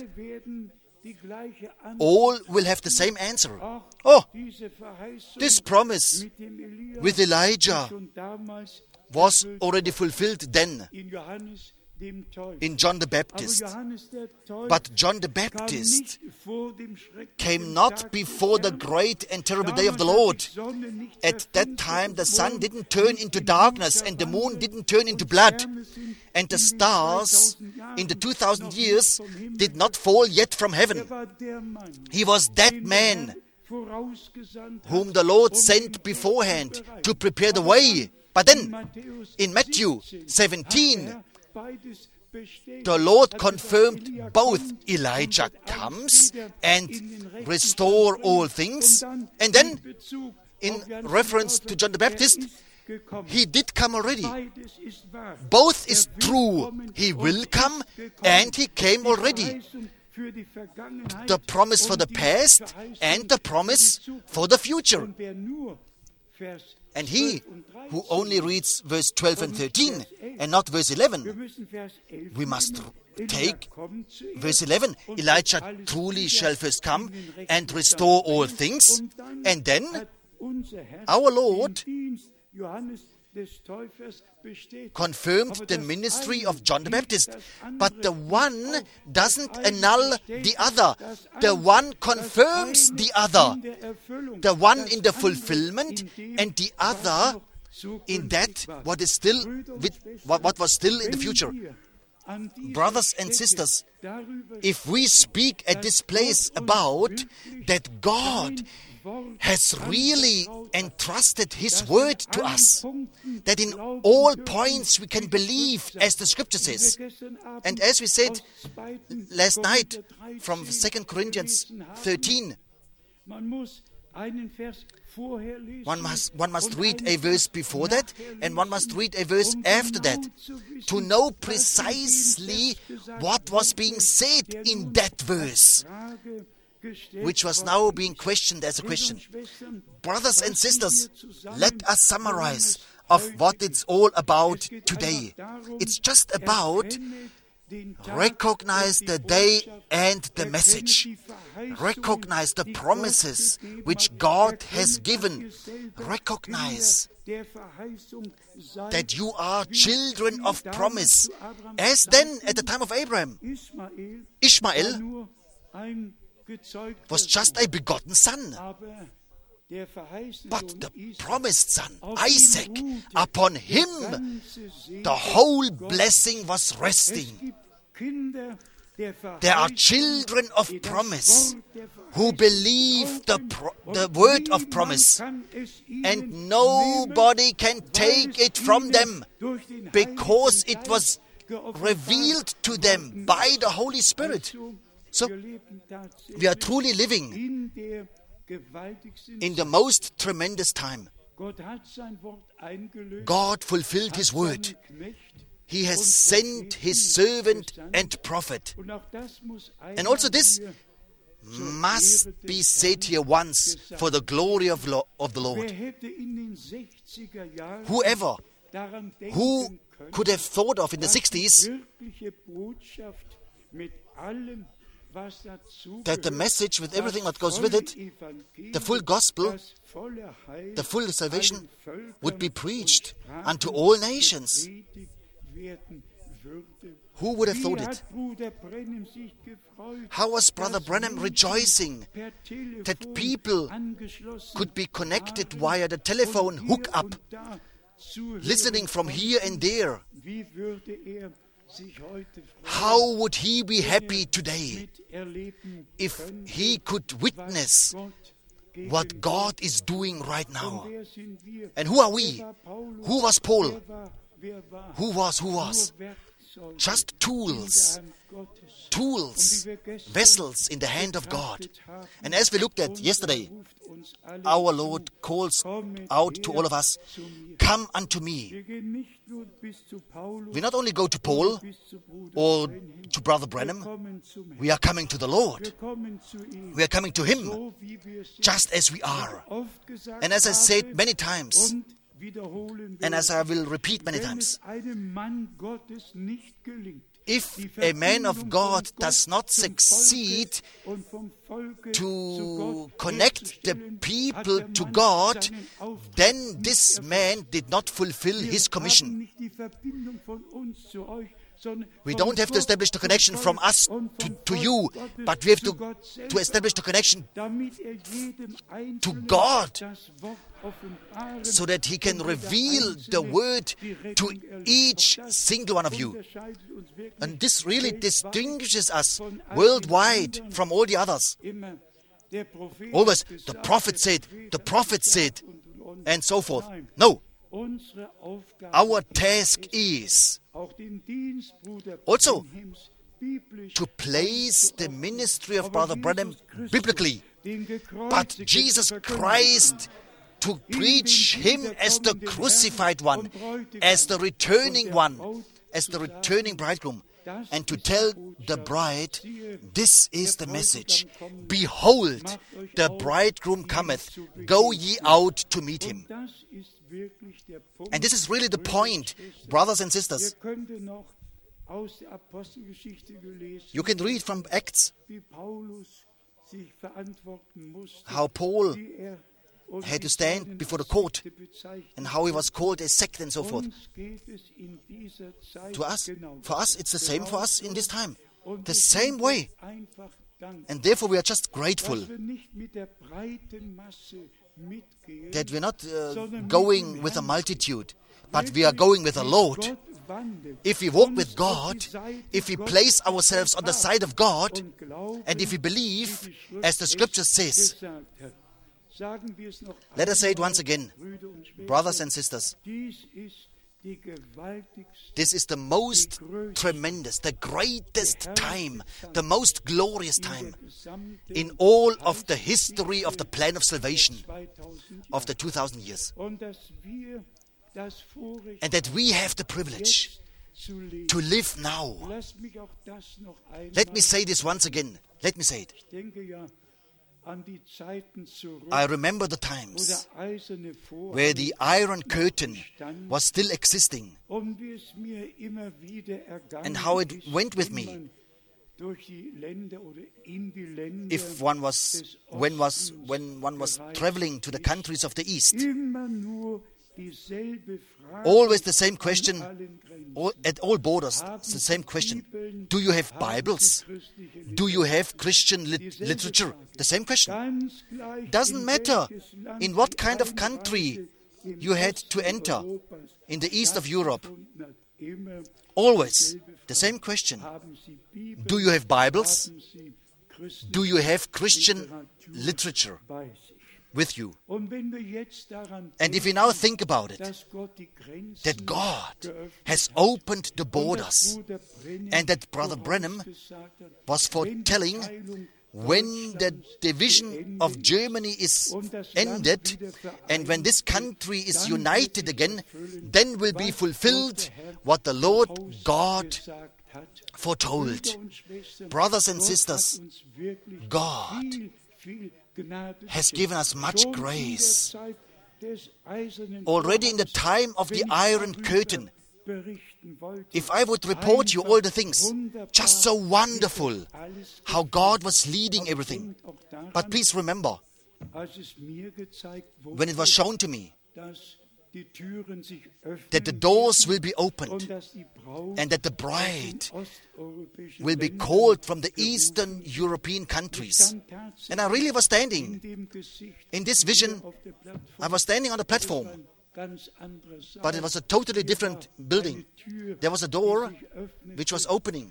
B: all will have the same answer. Oh, this promise with Elijah was already fulfilled then in John the Baptist. But John the Baptist came not before the great and terrible day of the Lord. At that time the sun didn't turn into darkness and the moon didn't turn into blood. And the stars in the 2000 years did not fall yet from heaven. He was that man whom the Lord sent beforehand to prepare the way. But then, in Matthew 17, the Lord confirmed both Elijah comes and restore all things. And then, in reference to John the Baptist, he did come already. Both is true. He will come and he came already. The promise for the past and the promise for the future. And he who only reads verse 12 and 13 and not verse 11, we must take verse 11. Elijah truly shall first come and restore all things. And then our Lord confirmed the ministry of John the Baptist. But the one doesn't annul the other. The one confirms the other. The one in the fulfillment and the other in that what is still what was still in the future. Brothers and sisters, if we speak at this place about that God has really entrusted His word to us, that in all points we can believe as the Scripture says. And as we said last night from 2 Corinthians 13, one must read a verse before that and one must read a verse after that to know precisely what was being said in that verse, which was now being questioned as a question. Brothers and sisters, let us summarize of what it's all about today. It's just about recognize the day and the message. Recognize the promises which God has given. Recognize that you are children of promise. As then at the time of Abraham, Ishmael was just a begotten son. But the promised son, Isaac, upon him the whole blessing was resting. There are children of promise who believe the word of promise, and nobody can take it from them because it was revealed to them by the Holy Spirit. So, we are truly living in the most tremendous time. God fulfilled His word. He has sent His servant and prophet. And also this must be said here once for the glory of the Lord. Whoever who could have thought of in the 60s that the message with everything that goes with it, the full gospel, the full salvation would be preached unto all nations. Who would have thought it? How was Brother Branham rejoicing that people could be connected via the telephone hookup, listening from here and there? How would he be happy today if he could witness what God is doing right now? And who are we? Who was Paul? Who was? Just tools, vessels in the hand of God. And as we looked at yesterday, our Lord calls out to all of us, come unto me. We not only go to Paul or to Brother Branham, we are coming to the Lord. We are coming to Him, just as we are. And as I said many times, and as I will repeat many times, if a man of God does not succeed to connect the people to God, then this man did not fulfill his commission. We don't have to establish the connection from us to you, but we have to establish the connection to God, so that He can reveal the word to each single one of you. And this really distinguishes us worldwide from all the others. Always, the prophet said, and so forth. No. Our task is, Also, to place the ministry of Brother Branham biblically, but Jesus Christ, to preach Him as the crucified one, as the returning one, as the returning bridegroom, and to tell the bride, this is the message. Behold, the bridegroom cometh, go ye out to meet him. And this is really the point, brothers and sisters. You can read from Acts how Paul had to stand before the court and how he was called a sect and so forth. To us, for us, it's the same for us in this time. The same way. And therefore we are just grateful that we're not going with a multitude, but we are going with the Lord. If we walk with God, if we place ourselves on the side of God, and if we believe, as the Scripture says, let us say it once again, brothers and sisters, this is the most tremendous, the greatest time, the most glorious time in all of the history of the plan of salvation of the 2,000 years. And that we have the privilege to live now. Let me say this once again. Let me say it. I remember the times where the Iron Curtain was still existing, and how it went with me. If one was, when one was traveling to the countries of the East, always the same question, at all borders, it's the same question. Do you have Bibles? Do you have Christian literature? The same question. Doesn't matter in what kind of country you had to enter in the east of Europe. Always the same question. Do you have Bibles? Do you have Christian literature with you? And if we now think about it, that God has opened the borders, and that Brother Branham was foretelling when the division of Germany is ended, and when this country is united again, then will be fulfilled what the Lord God foretold. Brothers and sisters, God has given us much grace. Already in the time of the Iron Curtain, if I would report you all the things, just so wonderful, how God was leading everything. But please remember, when it was shown to me that the doors will be opened and that the bride will be called from the Eastern European countries. And I really was standing in this vision. I was standing on the platform, but it was a totally different building. There was a door which was opening.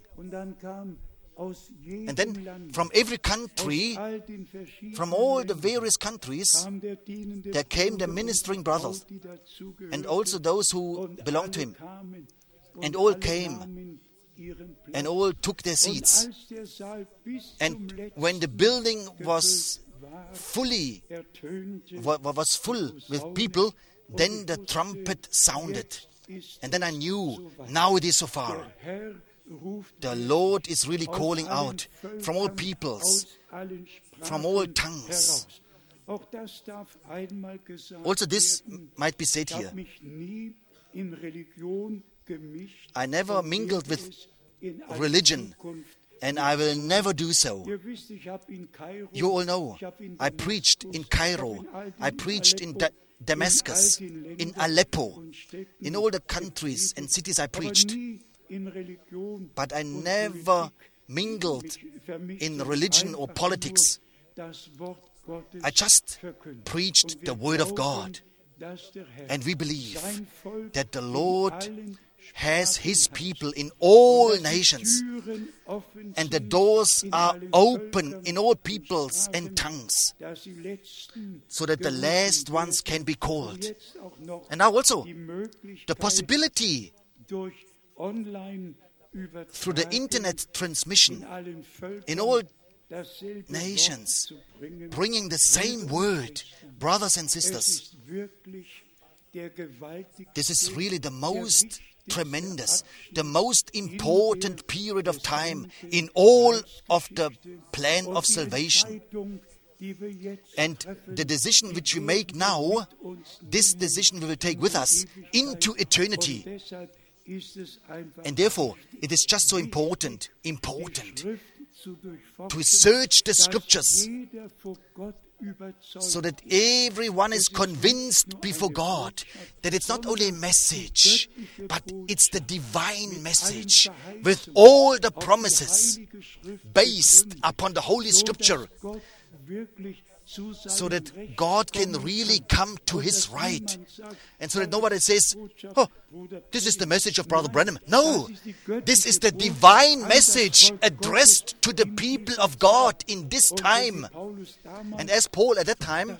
B: And then from every country, from all the various countries, there came the ministering brothers, and also those who belonged to him. And all came, and all took their seats. And when the building was full with people, then the trumpet sounded. And then I knew, now it is so far. The Lord is really calling out from all peoples, from all tongues. Also this might be said here. I never mingled with religion, and I will never do so. You all know, I preached in Cairo, I preached in Damascus, in Aleppo, in all the countries and cities I preached. But I never mingled in religion or politics. I just preached the Word of God. And we believe that the Lord has His people in all nations, and the doors are open in all peoples and tongues, so that the last ones can be called. And now also the possibility through the internet transmission in all nations, bringing the same word, brothers and sisters. This is really the most tremendous, the most important period of time in all of the plan of salvation. And the decision which we make now, this decision we will take with us into eternity. And therefore, it is just so important to search the Scriptures so that everyone is convinced before God that it's not only a message, but it's the divine message with all the promises based upon the Holy Scripture, so that God can really come to His right, and so that nobody says, "Oh, this is the message of Brother Branham." No, this is the divine message addressed to the people of God in this time. And as Paul at that time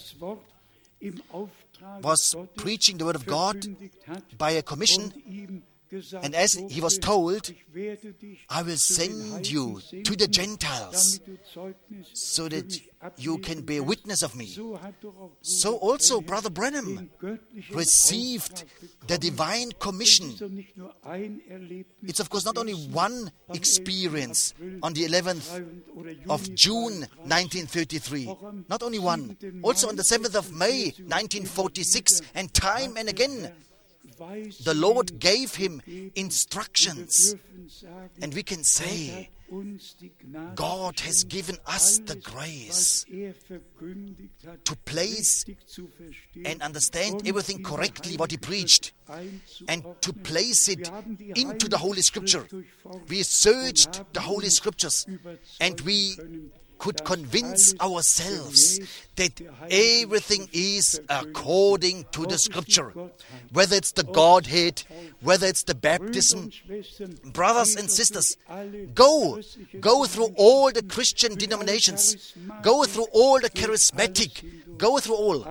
B: was preaching the Word of God by a commission, and as he was told, "I will send you to the Gentiles so that you can bear witness of me." So also Brother Branham received the divine commission. It's of course not only one experience on the 11th of June 1933. Not only one. Also on the 7th of May 1946, and time and again the Lord gave him instructions, and we can say, God has given us the grace to place and understand everything correctly what He preached, and to place it into the Holy Scripture. We searched the Holy Scriptures, and we could convince ourselves that everything is according to the Scripture. Whether it's the Godhead, whether it's the baptism. Brothers and sisters, go through all the Christian denominations. Go through all the charismatic. Go through all.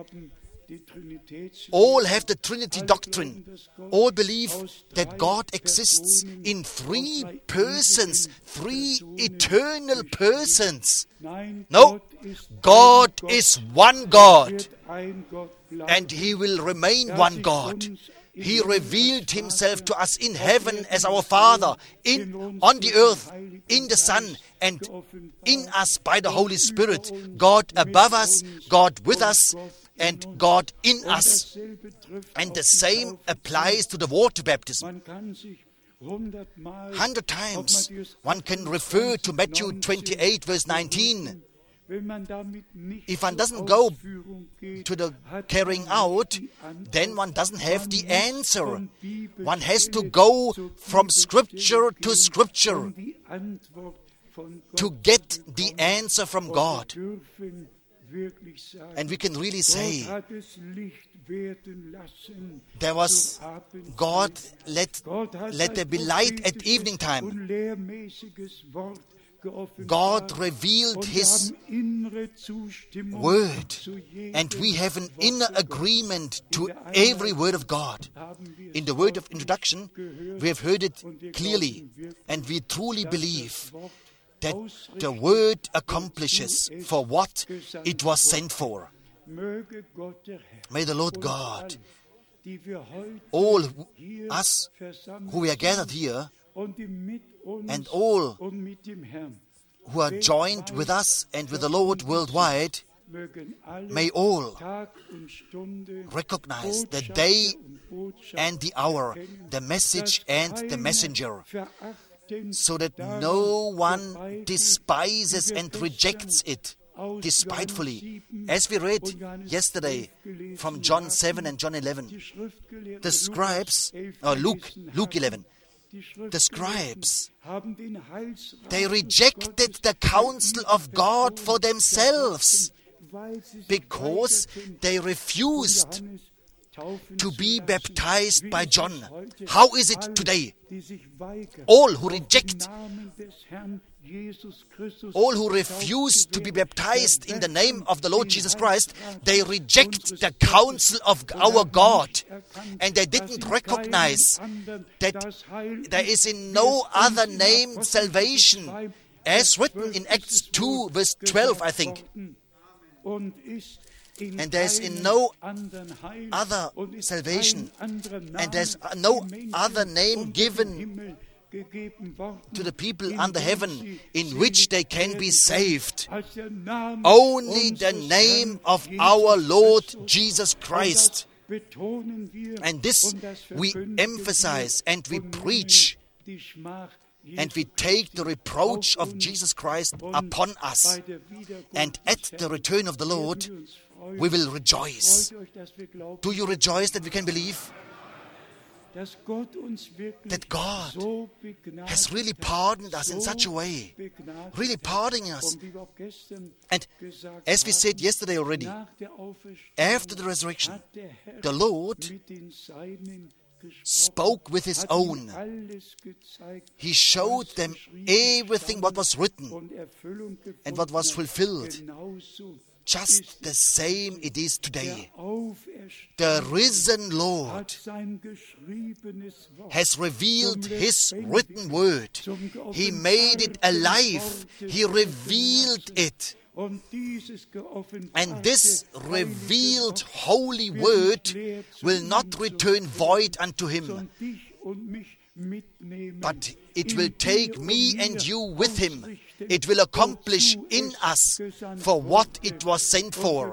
B: All have the Trinity doctrine. All believe that God exists in three persons, three eternal persons. No, God is one God, and He will remain one God. He revealed Himself to us in heaven as our Father, on the earth, in the Son, and in us by the Holy Spirit. God above us, God with us, and God in us. And the same applies to the water baptism. 100 times one can refer to Matthew 28 verse 19. If one doesn't go to the carrying out, then one doesn't have the answer. One has to go from Scripture to Scripture to get the answer from God. And we can really say, there was God, let there be light at evening time. God revealed His word, and we have an inner agreement to every word of God. In the word of introduction, we have heard it clearly, and we truly believe that the word accomplishes for what it was sent for. May the Lord God, all us who are gathered here, and all who are joined with us and with the Lord worldwide, may all recognize the day and the hour, the message and the messenger, so that no one despises and rejects it despitefully. As we read yesterday from John 7 and John 11, the scribes, or Luke 11, the scribes, they rejected the counsel of God for themselves because they refused to be baptized by John. How is it today? All who reject all who refuse to be baptized in the name of the Lord Jesus Christ, they reject the counsel of our God. And they didn't recognize that there is in no other name salvation, as written in Acts 2, verse 12, I think. And there's in no other salvation, and there's no other name given to the people under heaven in which they can be saved. Only the name of our Lord Jesus Christ. And this we emphasize and we preach, and we take the reproach of Jesus Christ upon us. And at the return of the Lord, we will rejoice. Do you rejoice that we can believe? That God has really pardoned us in such a way, really pardoning us. And as we said yesterday already, after the resurrection, the Lord spoke with His own. He showed them everything what was written and what was fulfilled. Just the same it is today. The risen Lord has revealed His written word. He made it alive. He revealed it. And this revealed holy word will not return void unto Him, but it will take me and you with Him. It will accomplish in us for what it was sent for.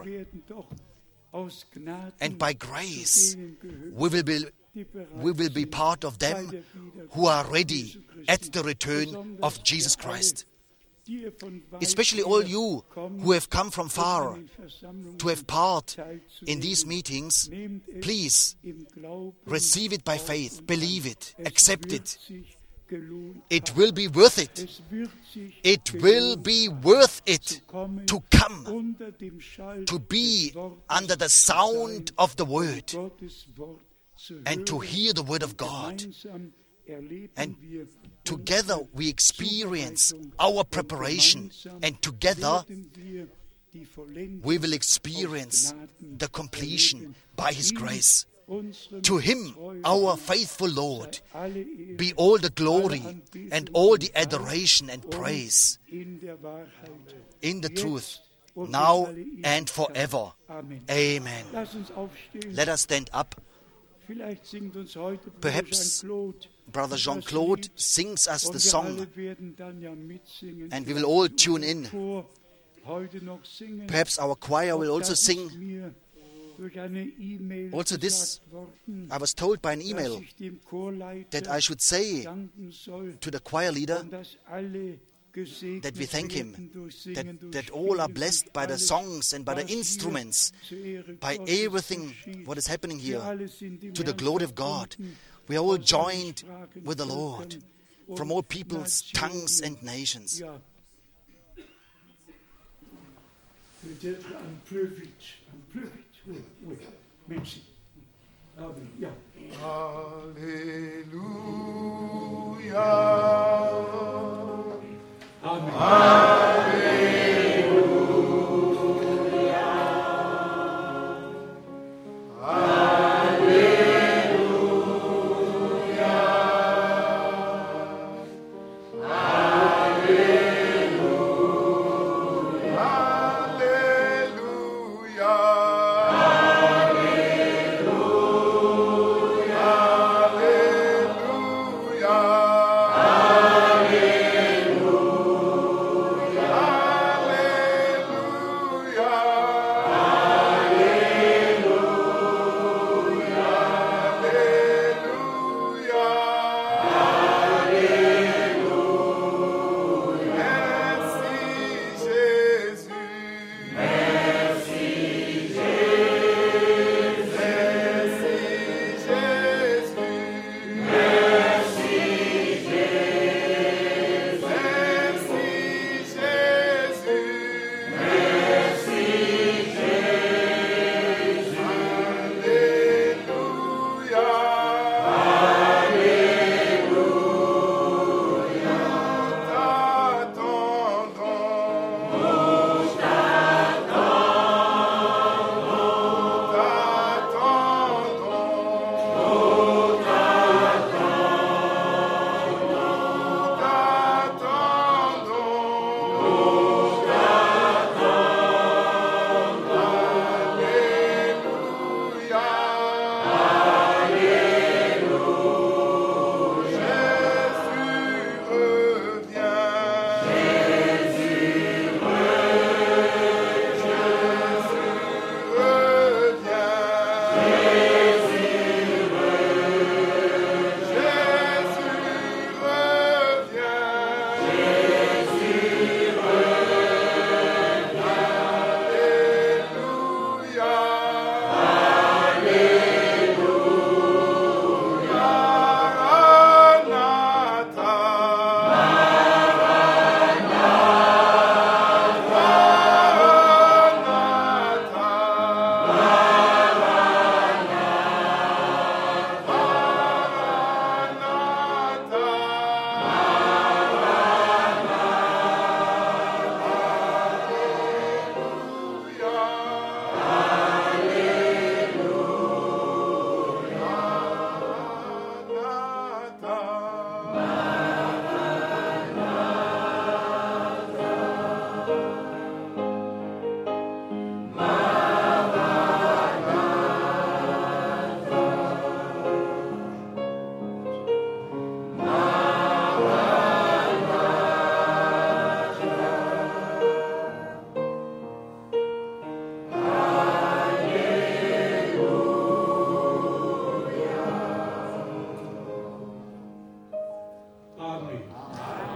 B: And by grace, we will be part of them who are ready at the return of Jesus Christ. Especially all you who have come from far to have part in these meetings, please receive it by faith, believe it, accept it. It will be worth it. It will be worth it to come, to be under the sound of the Word and to hear the Word of God. And together we experience our preparation, and together we will experience the completion by His grace. To Him, our faithful Lord, be all the glory and all the adoration and praise in the truth, now and forever. Amen. Let us stand up. Perhaps Brother Jean-Claude sings us the song, and we will all tune in. Perhaps our choir will also sing. Also this, I was told by an email that I should say to the choir leader that we thank him, that all are blessed by the songs and by the instruments, by everything what is happening here, to the glory of God. We are all joined with the Lord from all peoples, tongues and nations.
E: Hallelujah.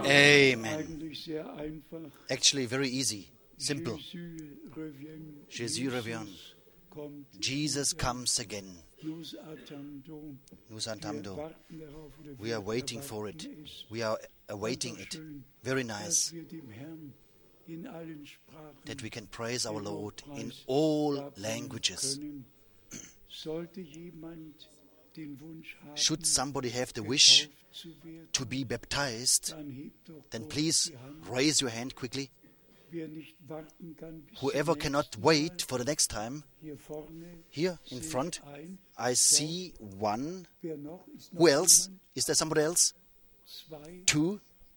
B: Amen.
A: Eigentlich sehr einfach.
B: Actually, very easy, simple.
A: Jésus revient.
B: Jésus revient. Jesus comes again.
A: Nous attendons.
B: Nous
A: Wir
B: attendons.
A: warten darauf, oder
B: We are
A: wir
B: waiting for it.
A: erwarten es.
B: We are awaiting it. Very nice
A: Dass wir dem Herrn in allen Sprachen
B: that we can praise our Lord in
A: Lobpreis
B: all
A: darbringen
B: languages.
A: können. Sollte jemand den Wunsch haben,
B: Should somebody have the wish
A: getauft zu werden,
B: to be baptized,
A: dann hebt doch
B: then
A: kurz
B: please
A: die Hand.
B: raise your hand quickly.
A: Wer nicht warten kann bis
B: Whoever
A: zum
B: cannot
A: nächsten
B: wait
A: Mal,
B: for the next time,
A: hier vorne
B: here in
A: sehe
B: front,
A: ein.
B: I see one.
A: Wer noch? Ist noch
B: Who else?
A: jemand?
B: Is there somebody else?
A: Zwei,
B: Two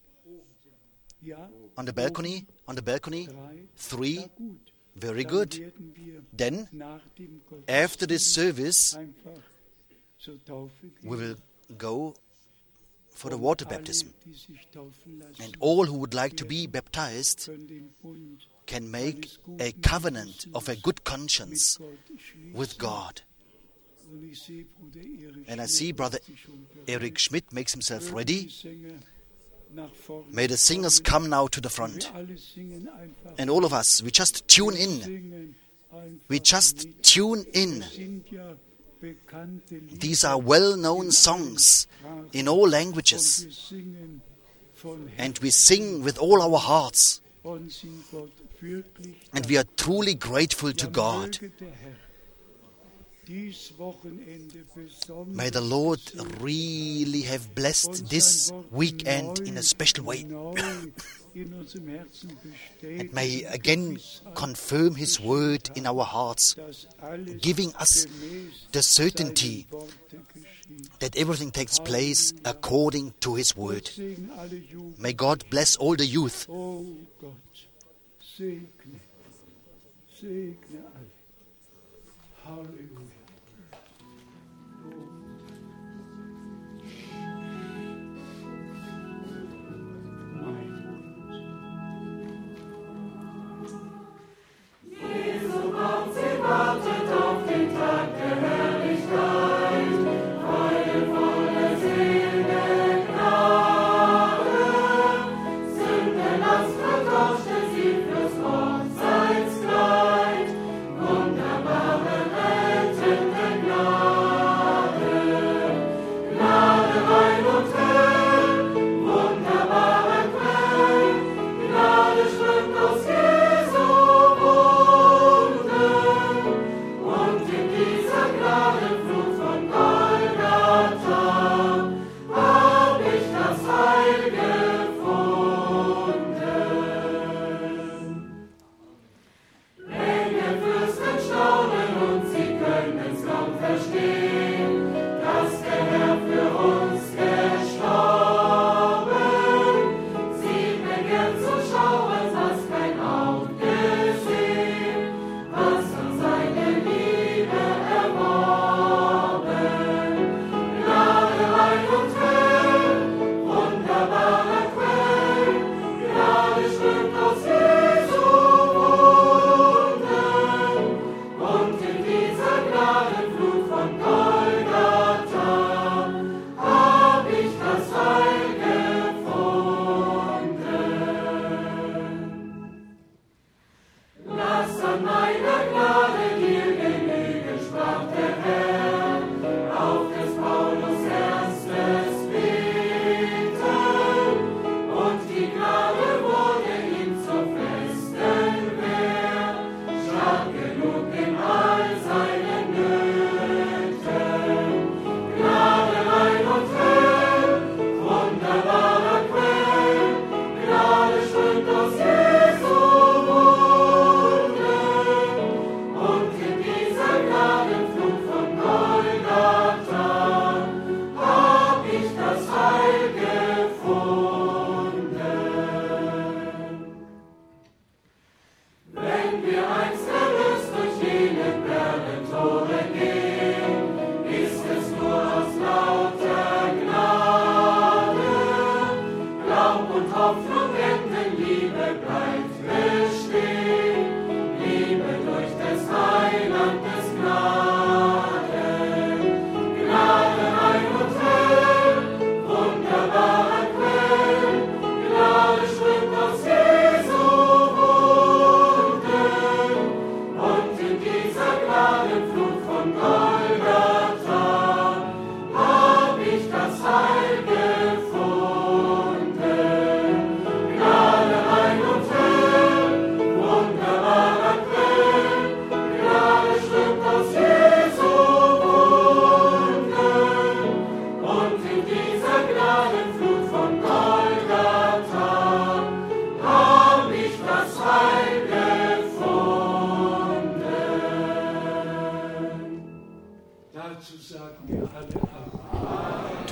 A: ja,
B: on the balcony. On the balcony.
A: drei.
B: Three.
A: Ja, gut.
B: Very
A: Dann
B: good.
A: werden wir
B: Then,
A: nach dem Gottesdienst
B: after this service,
A: einfach zur Taufe gehen.
B: we will go for the water
A: Alle,
B: baptism.
A: die sich taufen lassen,
B: And all who would like to be baptized
A: können den Bund
B: can make a covenant of a good conscience
A: mit Gott schließen.
B: with God.
A: Und ich sehe Bruder Erich
B: And I
A: Schmidt
B: see Brother
A: macht sich schon bereit.
B: Eric Schmidt makes himself
A: Mögen
B: ready.
A: die Sänger nach vorne
B: May the singers
A: kommen.
B: come now to the front.
A: Wir alle singen einfach
B: And all of us, we just tune in.
A: singen einfach
B: We just
A: mit.
B: tune in.
A: Das sind ja bekannte Lieder.
B: These are well-known songs in all languages.
A: Und wir singen von
B: And we sing with all our hearts.
A: und sind Gott wirklich
B: And we are truly grateful to God.
A: möge der Herr dies Wochenende besonders
B: May the Lord
A: segnen
B: really have
A: und
B: blessed
A: sein
B: this
A: Wort
B: weekend
A: neu-
B: in a special way.
A: neu in unserem Herzen bestätigen,
B: And may He again confirm His word in our hearts,
A: dass alles
B: giving us
A: gemäß
B: the certainty
A: seinem Worte geschieht.
B: that everything takes place according to His word.
A: Segen alle Jugend.
B: May God bless all the youth.
A: Oh Gott, segne alle. Halleluja.
J: Wunderbare Welt.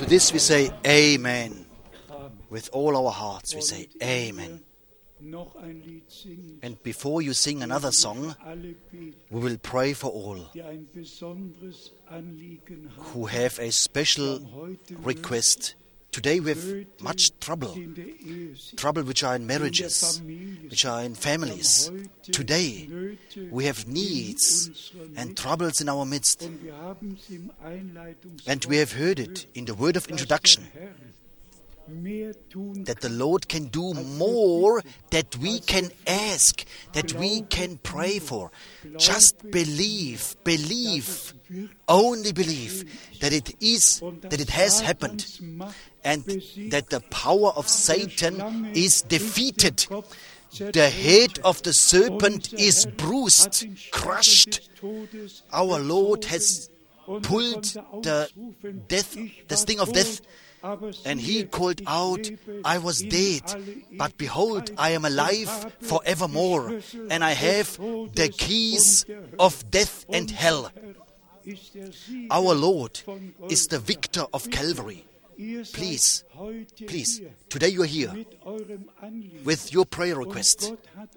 B: To this we say Amen. With all our hearts we say Amen.
A: Noch ein Lied singen,
B: And before you sing another song,
A: alle beten,
B: we will pray for all
A: die ein besonderes Anliegen haben.
B: who have a special request. Today we have much trouble.
A: In der Ehe sind,
B: Trouble which are in marriages, which are in families. Today we have needs and troubles in our midst.
A: und wir haben es im
B: And we have heard it in the word of introduction
A: mehr tun
B: that the Lord can do more that we can ask, that we can pray for. Just believe, only believe that it is, that it has happened, and that the power of Satan is defeated. The head of the serpent is bruised, crushed. Our Lord has pulled the sting of death, and he called out, I was dead, but behold, I am alive forevermore, and I have the keys of death and hell. Our Lord is the victor of Calvary. Please, today you are here with your prayer request,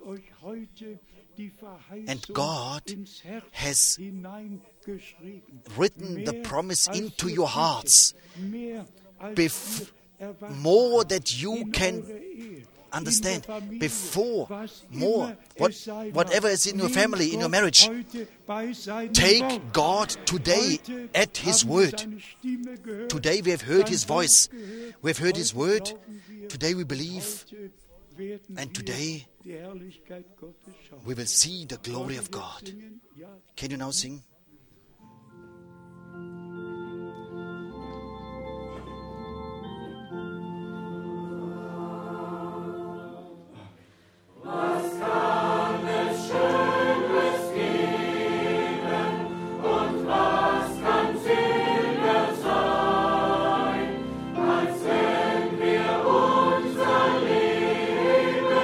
B: and God has written the promise into your hearts more that you can understand, before more, whatever is in your family, in your marriage. Take God today at His word. Today we have heard His voice, we have heard His word. Today we believe, and today we will see the glory of God. Can you now sing?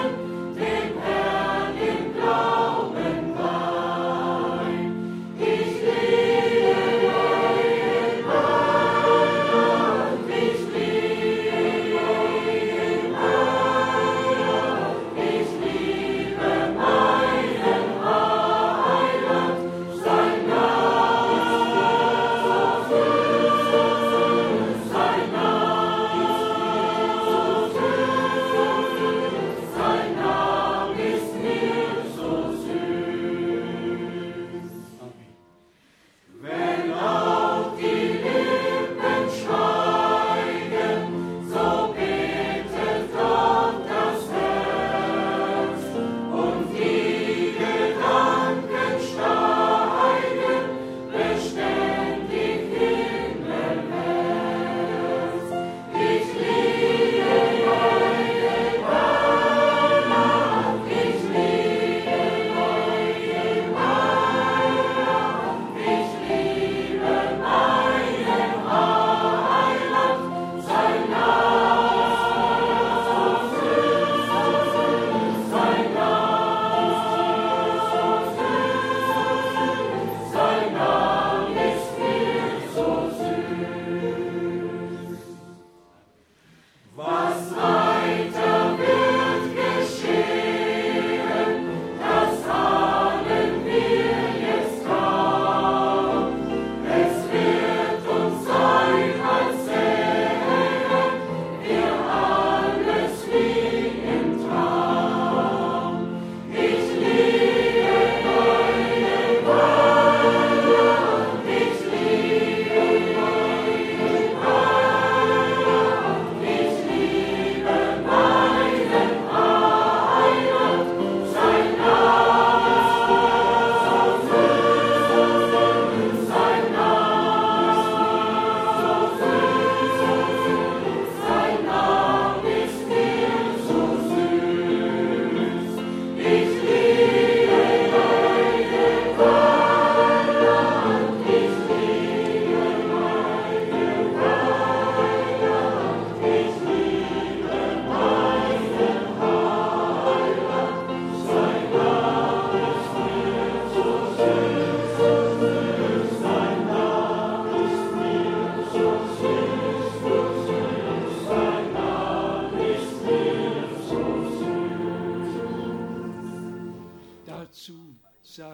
J: Ich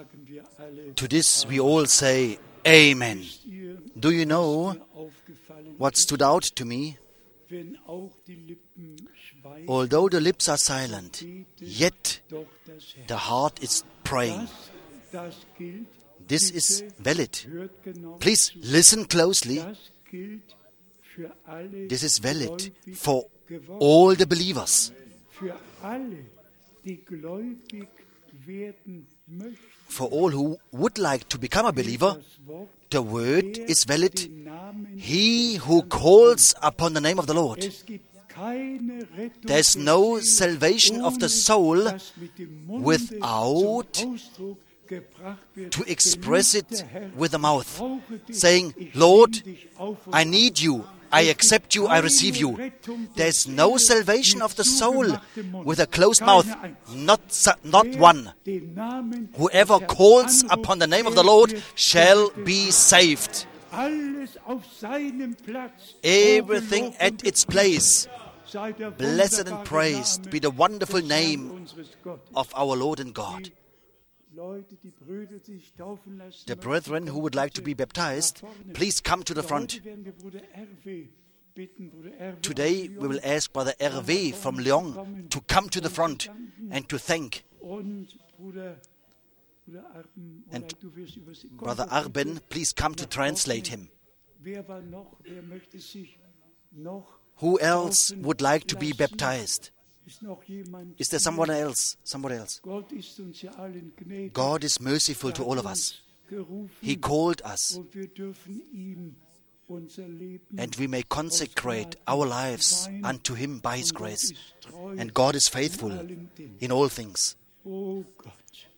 A: sagen wir alle,
B: To this we all say, Amen.
A: ihr,
B: Do you know
A: mir aufgefallen
B: what stood out to me?
A: wenn auch die Lippen schweigen,
B: Although the lips are silent, yet
A: doch das Herz.
B: the heart is praying.
A: Das gilt,
B: This is valid.
A: hört genau,
B: Please listen closely.
A: das gilt für alle
B: This is valid
A: gläubig
B: for
A: geworden.
B: all the believers.
A: Für alle, die gläubig werden möchten.
B: For all who would like to become a believer,
A: Das Wort,
B: the word is valid.
A: den Namen,
B: He who calls upon the name of the Lord.
A: es gibt keine Rettung
B: There's
A: der
B: no
A: Seele,
B: salvation of the
A: ohne
B: soul
A: dass mit dem Munde
B: without
A: zum Ausdruck gebracht wird,
B: to express it
A: geliebter Herr,
B: with the mouth,
A: brauche dich,
B: saying,
A: ich
B: Lord,
A: nehme dich auf und
B: I need you, I accept you, I receive you. There's no salvation of the soul with a closed mouth, not one.
A: den Namen
B: Whoever
A: des Herrn
B: calls
A: anruft,
B: upon the name of
A: der
B: the Lord
A: wird
B: shall
A: gerettet.
B: be saved.
A: Alles auf seinem Platz.
B: Everything
A: Oh, gelobt
B: at
A: und
B: its place.
A: sei der
B: Blessed and
A: wunderbare
B: praised
A: Name
B: be the wonderful
A: des Herrn
B: name
A: unseres Gottes.
B: of our Lord and God.
A: Leute, die Brüder, die sich taufen lassen
B: The
A: möchten,
B: brethren who would like to be baptized,
A: nach vorne.
B: please come to the
A: Heute
B: front.
A: werden wir Bruder Hervé bitten, Bruder Hervé
B: Today
A: aus
B: we will
A: Lyon
B: ask Brother Hervé from Lyon to come to the front and to thank.
A: und Bruder Arben, oder
B: And
A: du wirst übersetzen.
B: Brother Arben, please come to translate him.
A: Wer war noch? Wer möchte sich noch
B: Who else
A: taufen
B: would like to be
A: lassen?
B: baptized?
A: Ist noch jemand?
B: Is there someone else? Somebody else?
A: Gott ist uns ja allen gnädig.
B: God is merciful to all of us.
A: Gerufen,
B: He called us,
A: und wir dürfen ihm unser Leben
B: and we may consecrate our lives unto Him by His grace. And God is faithful in all things.
A: Oh Gott,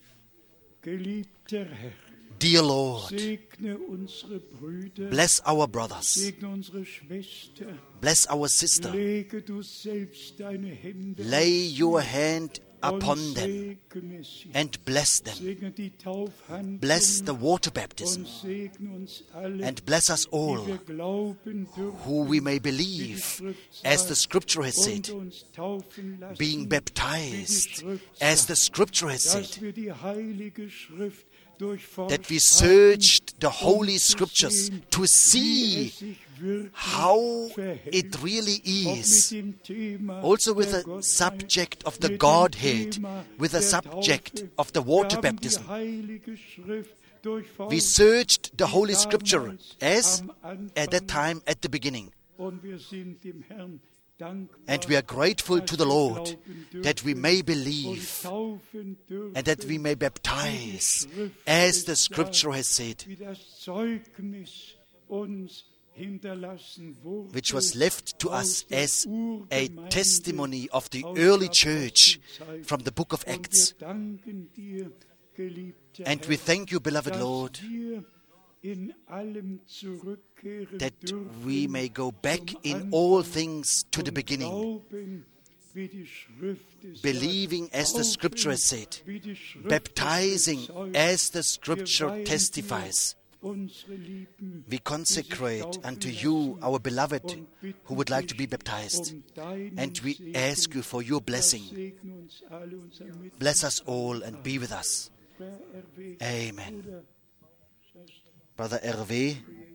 A: geliebter Herr,
B: Dear Lord,
A: segne unsere Brüder,
B: bless our brothers,
A: segne unsere Schwester,
B: bless our sister.
A: lege du selbst deine Hände
B: Lay
A: auf
B: your
A: sie
B: hand upon
A: und
B: them
A: segne sie.
B: and bless them.
A: Segne die Taufhandlung
B: Bless the water baptism
A: und segne uns alle,
B: and bless us
A: die wir
B: all
A: glauben dürfen,
B: who we may
A: wie die
B: believe,
A: Schrift
B: as the
A: sagt,
B: scripture has
A: und
B: said,
A: uns taufen lassen,
B: being
A: wie die
B: baptized,
A: Schrift
B: as the
A: sagt,
B: scripture has
A: dass
B: said,
A: wir die heilige Schrift durchforscht
B: that we
A: haben,
B: searched the
A: um
B: holy
A: zu
B: scriptures
A: sehen,
B: to
A: wie
B: see
A: es sich wirklich
B: how
A: verhält,
B: it really
A: ob mit
B: is.
A: dem Thema
B: Also with
A: der
B: the
A: Gottheit,
B: subject of the
A: mit dem
B: Godhead,
A: Thema
B: with the
A: der
B: subject
A: Taufe.
B: of the
A: Wir
B: water
A: haben
B: baptism.
A: die heilige Schrift durchforscht,
B: We searched the
A: wie
B: Holy Scripture
A: damals
B: as
A: am Anfang,
B: at that time at the beginning.
A: und wir sind dem Herrn dankbar,
B: And we are grateful to the
A: dass wir
B: Lord
A: glauben
B: that we
A: dürfen
B: may
A: und
B: believe
A: taufen dürfen,
B: and that we may baptize as the Scripture has said,
A: wie das Zeugnis uns hinterlassen wurde,
B: which was left to us
A: aus der
B: as a
A: Urgemeinde,
B: testimony of the
A: aus
B: early
A: der
B: church
A: Apostelzeit.
B: from the book of
A: Und
B: Acts.
A: wir danken dir, geliebter
B: And
A: Herr,
B: we thank you, beloved
A: dass
B: Lord,
A: wir in allem zurückkehren
B: that
A: dürfen
B: we may go back
A: zum
B: in
A: Anfang
B: all things to the
A: und
B: beginning,
A: glauben, wie die Schrift es
B: believing
A: sagt,
B: as the Scripture has
A: taufen,
B: said,
A: wie die Schrift es
B: baptizing
A: bezeugt.
B: as the
A: Wir
B: Scripture
A: weihen
B: testifies.
A: dir unsere Lieben,
B: We
A: die
B: consecrate
A: sich
B: unto
A: taufen
B: you,
A: lassen,
B: our beloved,
A: und bitten
B: who would like to be
A: dich
B: baptized.
A: deinen
B: And we
A: Segen.
B: ask you for your blessing.
A: Segne uns alle, unser Mitglied.
B: Bless us all and be with us.
A: RW,
B: Amen.
A: Bruder,
B: Brother Hervé,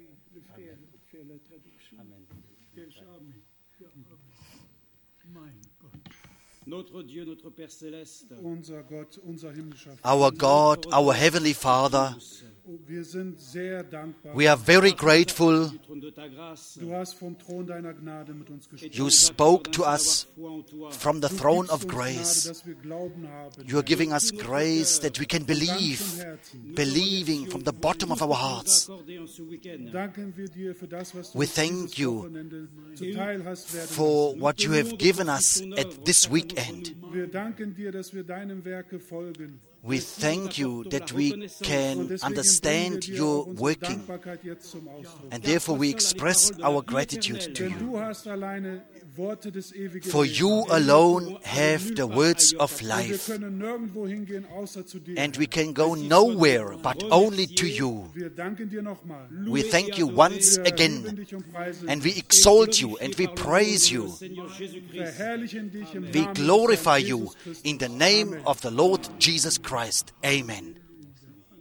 J: Notre Dieu, notre Père céleste,
I: Unser Gott, unser himmlischer
B: our
I: Vater,
B: God, our Heavenly Father,
I: wir sind sehr dankbar.
B: we are very grateful.
J: du trône de ta grâce,
I: Du hast vom Thron deiner Gnade mit uns gesprochen.
B: You spoke to us from the
I: Du
B: throne
I: gibst
B: of
I: uns Gnade,
B: grace.
I: dass wir Glauben haben.
B: You are giving us grace that we can
I: Von ganzem
B: believe,
I: Herzen
B: believing from the bottom of our hearts.
J: accordé en ce week-end.
I: Danken wir dir für das, was du
B: We
I: uns
B: thank
I: dieses
B: you
I: Wochenende zuteil hast werden
B: for
I: lassen.
B: what you have given us at this weekend.
I: Wir danken dir, dass wir deinem Werke folgen.
B: We thank you that we
I: Und
B: can
I: deswegen
B: understand
I: bringen wir dir auch
B: your
I: unsere
B: working,
I: Dankbarkeit jetzt zum Ausdruck.
B: and therefore we express our gratitude to
I: Denn
B: you.
I: du hast alleine Worte des ewigen
B: For
I: Lebens.
B: you alone have the words of
I: Wir
B: life,
I: können nirgendwo hingehen, außer zu dir.
B: and we can go nowhere but only to you.
I: Wir danken dir nochmal.
B: We thank you once
I: Wir lieben
B: again,
I: dich und preisen
B: and we
I: dich.
B: exalt you and we praise you.
I: Verherrlichen dich im
B: We
I: Namen
B: glorify
I: des Herrn
B: you
I: Jesus Christus.
B: in the name
I: Amen.
B: of the Lord Jesus Christ. Amen.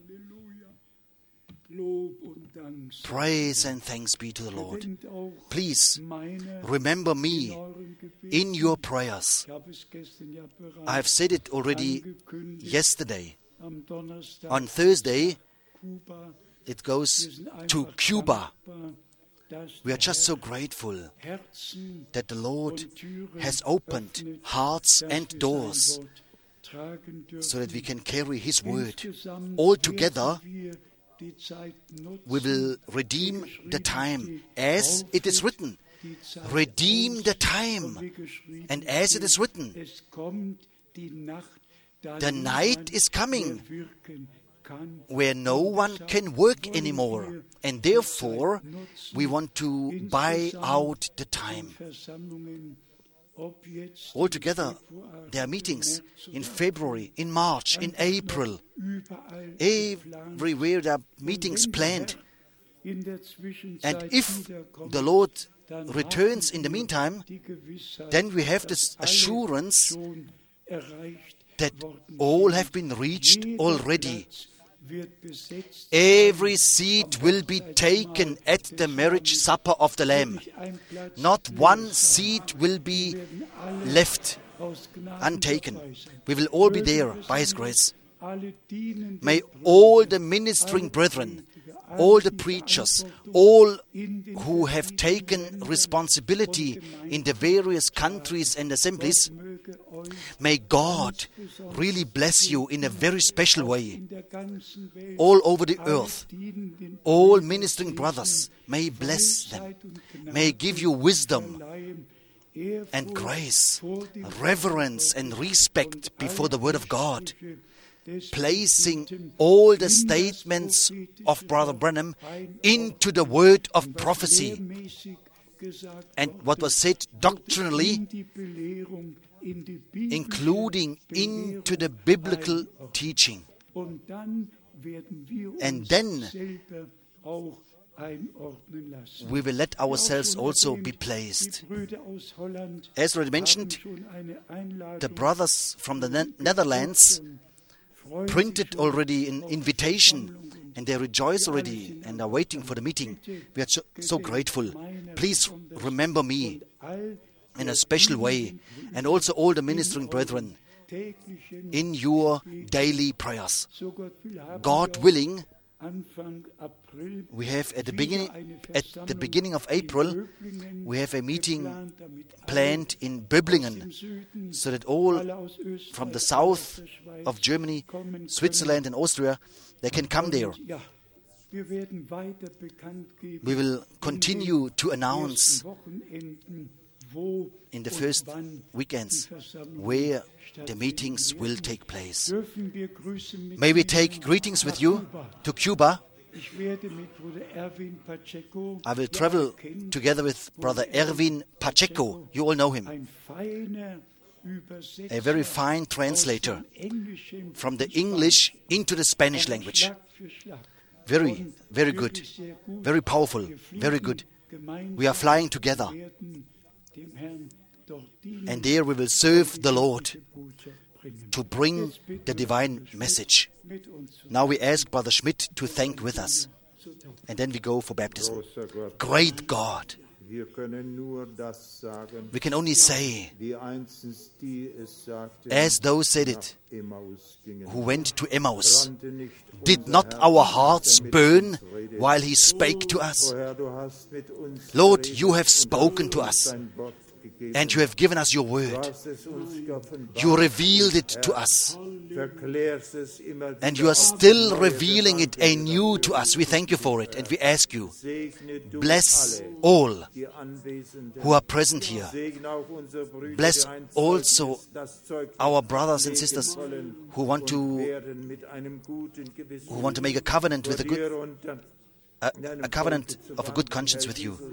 B: Praise and thanks be to the Lord.
A: Gedenkt auch
B: Please
A: meiner
B: remember me
A: euren Gebeten.
B: in your prayers.
A: Ich habe es gestern ja bereits
B: I have said it already
A: angekündigt.
B: yesterday.
A: Am Donnerstag
B: On Thursday,
A: Kuba.
B: it goes
A: Wir sind
B: to
A: einfach
B: Cuba.
A: dankbar, dass
B: We are
A: der
B: just so grateful
A: Herzen
B: that the Lord
A: und Türen
B: has opened
A: öffnet,
B: hearts
A: dass
B: and
A: wir
B: doors
A: sein Wort tragen dürfen.
B: so that we can carry His word.
A: Insgesamt
B: All together,
A: werden wir die Zeit nutzen,
B: we will redeem the time
A: die
B: as it is written.
A: die Zeit
B: Redeem the
A: aus,
B: time.
A: und wie geschrieben
B: And as it is written,
A: es kommt die Nacht, da
B: the night
A: niemand
B: is coming
A: mehr wirken kann.
B: where no one can work anymore. And therefore, we want to buy out the time.
A: Versammlungen, ob jetzt
B: Altogether,
A: im Februar,
B: there are meetings
A: März
B: in
A: oder
B: February, in March, in April.
A: überall geplant.
B: Everywhere there are meetings planned.
A: In der Zwischenzeit
B: And if
A: wiederkommt,
B: the Lord
A: dann
B: returns
A: haben
B: in the
A: wir
B: meantime,
A: die Gewissheit,
B: then we have this
A: dass alle
B: assurance
A: schon erreicht
B: that
A: worden
B: all
A: sind.
B: have been reached
A: Jeder
B: already.
A: Platz wird besetzt
B: Every
A: sein
B: seat
A: am
B: will be
A: Hochzeitsmahl
B: taken at
A: des
B: the marriage
A: Lammes.
B: supper of the Lamb.
A: Wirklich ein Platz
B: Not
A: leer
B: one
A: sein.
B: seat will be
A: Wir werden alle
B: left
A: aus Gnaden
B: untaken.
A: dabei sein.
B: We will all be
A: Möge
B: there
A: es
B: by His
A: uns
B: grace.
A: alle dienenden
B: May
A: Brüder,
B: all the ministering brethren, all the preachers, all who have taken responsibility in the various countries and assemblies,
A: möge euch
B: may God really bless you in a very special way
A: in der ganzen Welt
B: all over the
A: alle
B: earth.
A: dienenden
B: All
A: Brüder
B: ministering
A: segnen,
B: brothers, may He bless them,
A: Weisheit und Gnade
B: may He give you wisdom
A: verleihen, Ehrfurcht
B: and grace,
A: vor dem
B: reverence and respect before the Word of God,
A: Sprüche des
B: placing
A: Propheten
B: all the
A: in das
B: statements
A: prophetische
B: of Brother
A: Wort
B: Branham
A: ein,
B: into the word of
A: was
B: prophecy
A: lehrmäßig gesagt
B: and
A: worden
B: what was
A: ist,
B: said
A: in
B: doctrinally,
A: die Belehrung, in die biblische
B: including into the
A: Belehrung
B: biblical
A: einordnen.
B: teaching.
A: Und dann werden wir
B: And
A: uns
B: then
A: selber auch einordnen lassen.
B: We will let ourselves
A: Auch schon
B: also
A: erwähnt,
B: be placed.
A: die Brüder aus Holland
B: As already
A: haben
B: mentioned,
A: schon eine Einladung
B: the brothers from the Netherlands
A: freuen
B: printed
A: sich schon
B: already an
A: auf
B: invitation
A: Versammlungen.
B: and they rejoice already and are waiting for the meeting. We are so grateful. Please remember me
A: All
B: in a special way and also all the ministering brethren
A: täglichen,
B: in your daily prayers.
A: so Gott will, haben
B: God
A: wir
B: willing,
A: Anfang April
B: we have at the
A: wieder eine
B: beginning of April,
A: in Böblingen
B: we have a meeting
A: geplant, damit alle
B: planned in
A: aus dem
B: Böblingen
A: Süden,
B: so that all
A: alle aus Österreich,
B: from the
A: alle
B: south
A: aus der Schweiz
B: of Germany,
A: kommen
B: Switzerland and Austria, they can come there.
A: können. Ja, wir werden weiter bekannt geben,
B: We will continue to
A: in den
B: announce
A: ersten Wochenenden, wo
B: in the
A: und
B: first
A: wann
B: weekends
A: die Versammlungen
B: where the
A: stattfinden
B: meetings
A: werden.
B: will take place.
A: Dürfen wir Grüßen mit
B: May we
A: Ihnen
B: take greetings with
A: nach
B: you
A: Kuba.
B: to Cuba.
A: Ich werde mit Bruder Erwin Pacheco,
B: I will
A: der
B: travel
A: kennt,
B: together with Brother Erwin Pacheco. You all know him.
A: ein feiner Übersetzer
B: A very fine
A: aus
B: translator
A: dem Englischen
B: from the
A: ins Spanische.
B: English into the Spanish language.
A: Schlag für Schlag.
B: Very,
A: Und
B: very
A: wirklich
B: good,
A: sehr gut.
B: very powerful,
A: Wir fliegen
B: very good.
A: gemeinsam
B: We are flying together,
A: und werden dem Herrn dort dienen
B: and there we will serve the Lord
A: und die Botschaft bringen.
B: to bring
A: Jetzt bitten
B: the
A: wir
B: divine
A: Bruder Schmidt,
B: message.
A: mit uns zu
B: Now we ask Brother Schmidt to thank with us, and then we go for baptism.
E: Großer Gott,
B: Great God,
E: wir können nur das sagen,
B: we can only say,
E: wie einstens die es sagten,
B: as those said it,
E: nach Emmaus gingen.
B: who went to Emmaus,
E: Brannte nicht
B: did
E: unser
B: not
E: Herz,
B: our
E: als
B: hearts
E: mit
B: burn
E: uns redete?
B: while he spake to us?
E: O Herr, du hast mit uns
B: Lord,
E: geredet
B: you have
E: und
B: spoken to
E: uns
B: us,
E: dein Wort gegeben.
B: and you have given us your
E: Du
B: word.
E: hast es uns geoffenbart.
B: You revealed it to us,
E: Verklärst es immer
B: and
E: wieder
B: you are
E: auf
B: still
E: neue
B: revealing it
E: Gedanken
B: anew to
E: dafür.
B: us. We thank you for it, and we ask you,
E: Segne du
B: bless
E: alle,
B: all
E: die Anwesenden.
B: who are present here.
E: Segne auch unsere Brüder,
B: Bless
E: die ein
B: also
E: Zeugnis, das Zeugnis
B: our brothers and
E: ablegen
B: sisters
E: wollen
B: who want
E: und
B: to
E: werden mit einem guten Gewissen
B: make a covenant with
E: vor
B: a good,
E: dir und deinem
B: a covenant
E: Volke zu
B: of a good
E: wandeln,
B: conscience
E: Herr
B: with you.
E: Jesus.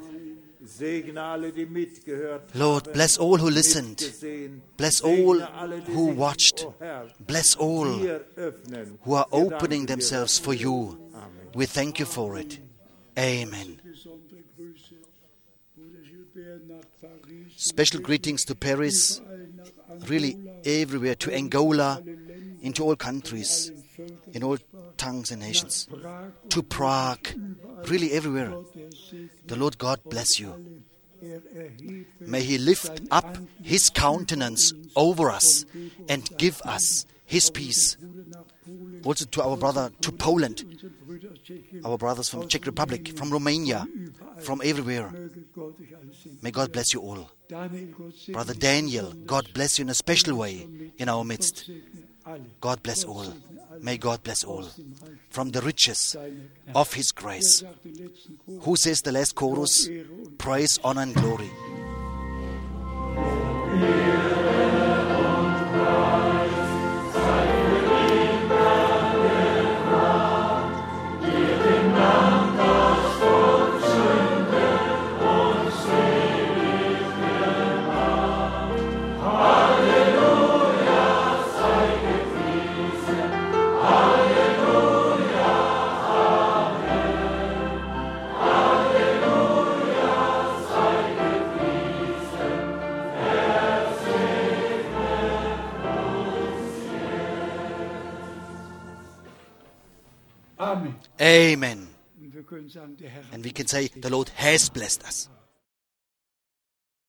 E: Segne alle, die mitgehört
B: Lord,
E: haben,
B: bless all who listened.
E: mitgesehen.
B: Bless
E: Segne
B: all
E: alle, die
B: who
E: sich,
B: watched.
E: o Herr,
B: Bless all
E: dir öffnen.
B: who are
E: Wir danken
B: opening
E: dir
B: themselves
E: dafür.
B: for you.
E: Amen.
B: We thank you for it. Amen.
A: besondere Grüße, Bruder Gilbert nach Paris,
B: Special greetings to Paris,
A: überall nach
B: really
A: Angola,
B: everywhere, to Angola,
A: alle Länder,
B: into all countries,
A: allen Völkern,
B: in all tongues and nations,
A: Prag
B: to Prague, really everywhere. The Lord God bless you. May He lift up His countenance over us and give us His peace. Also to our brother, to Poland, our brothers from Czech Republic, from Romania, from everywhere. May God bless you all. Brother Daniel, God bless you in a special way in our midst. God bless all. May God bless all. From the riches of His grace. Who says the last chorus? Praise, honor and glory. Amen. And we can say, the Lord has blessed us.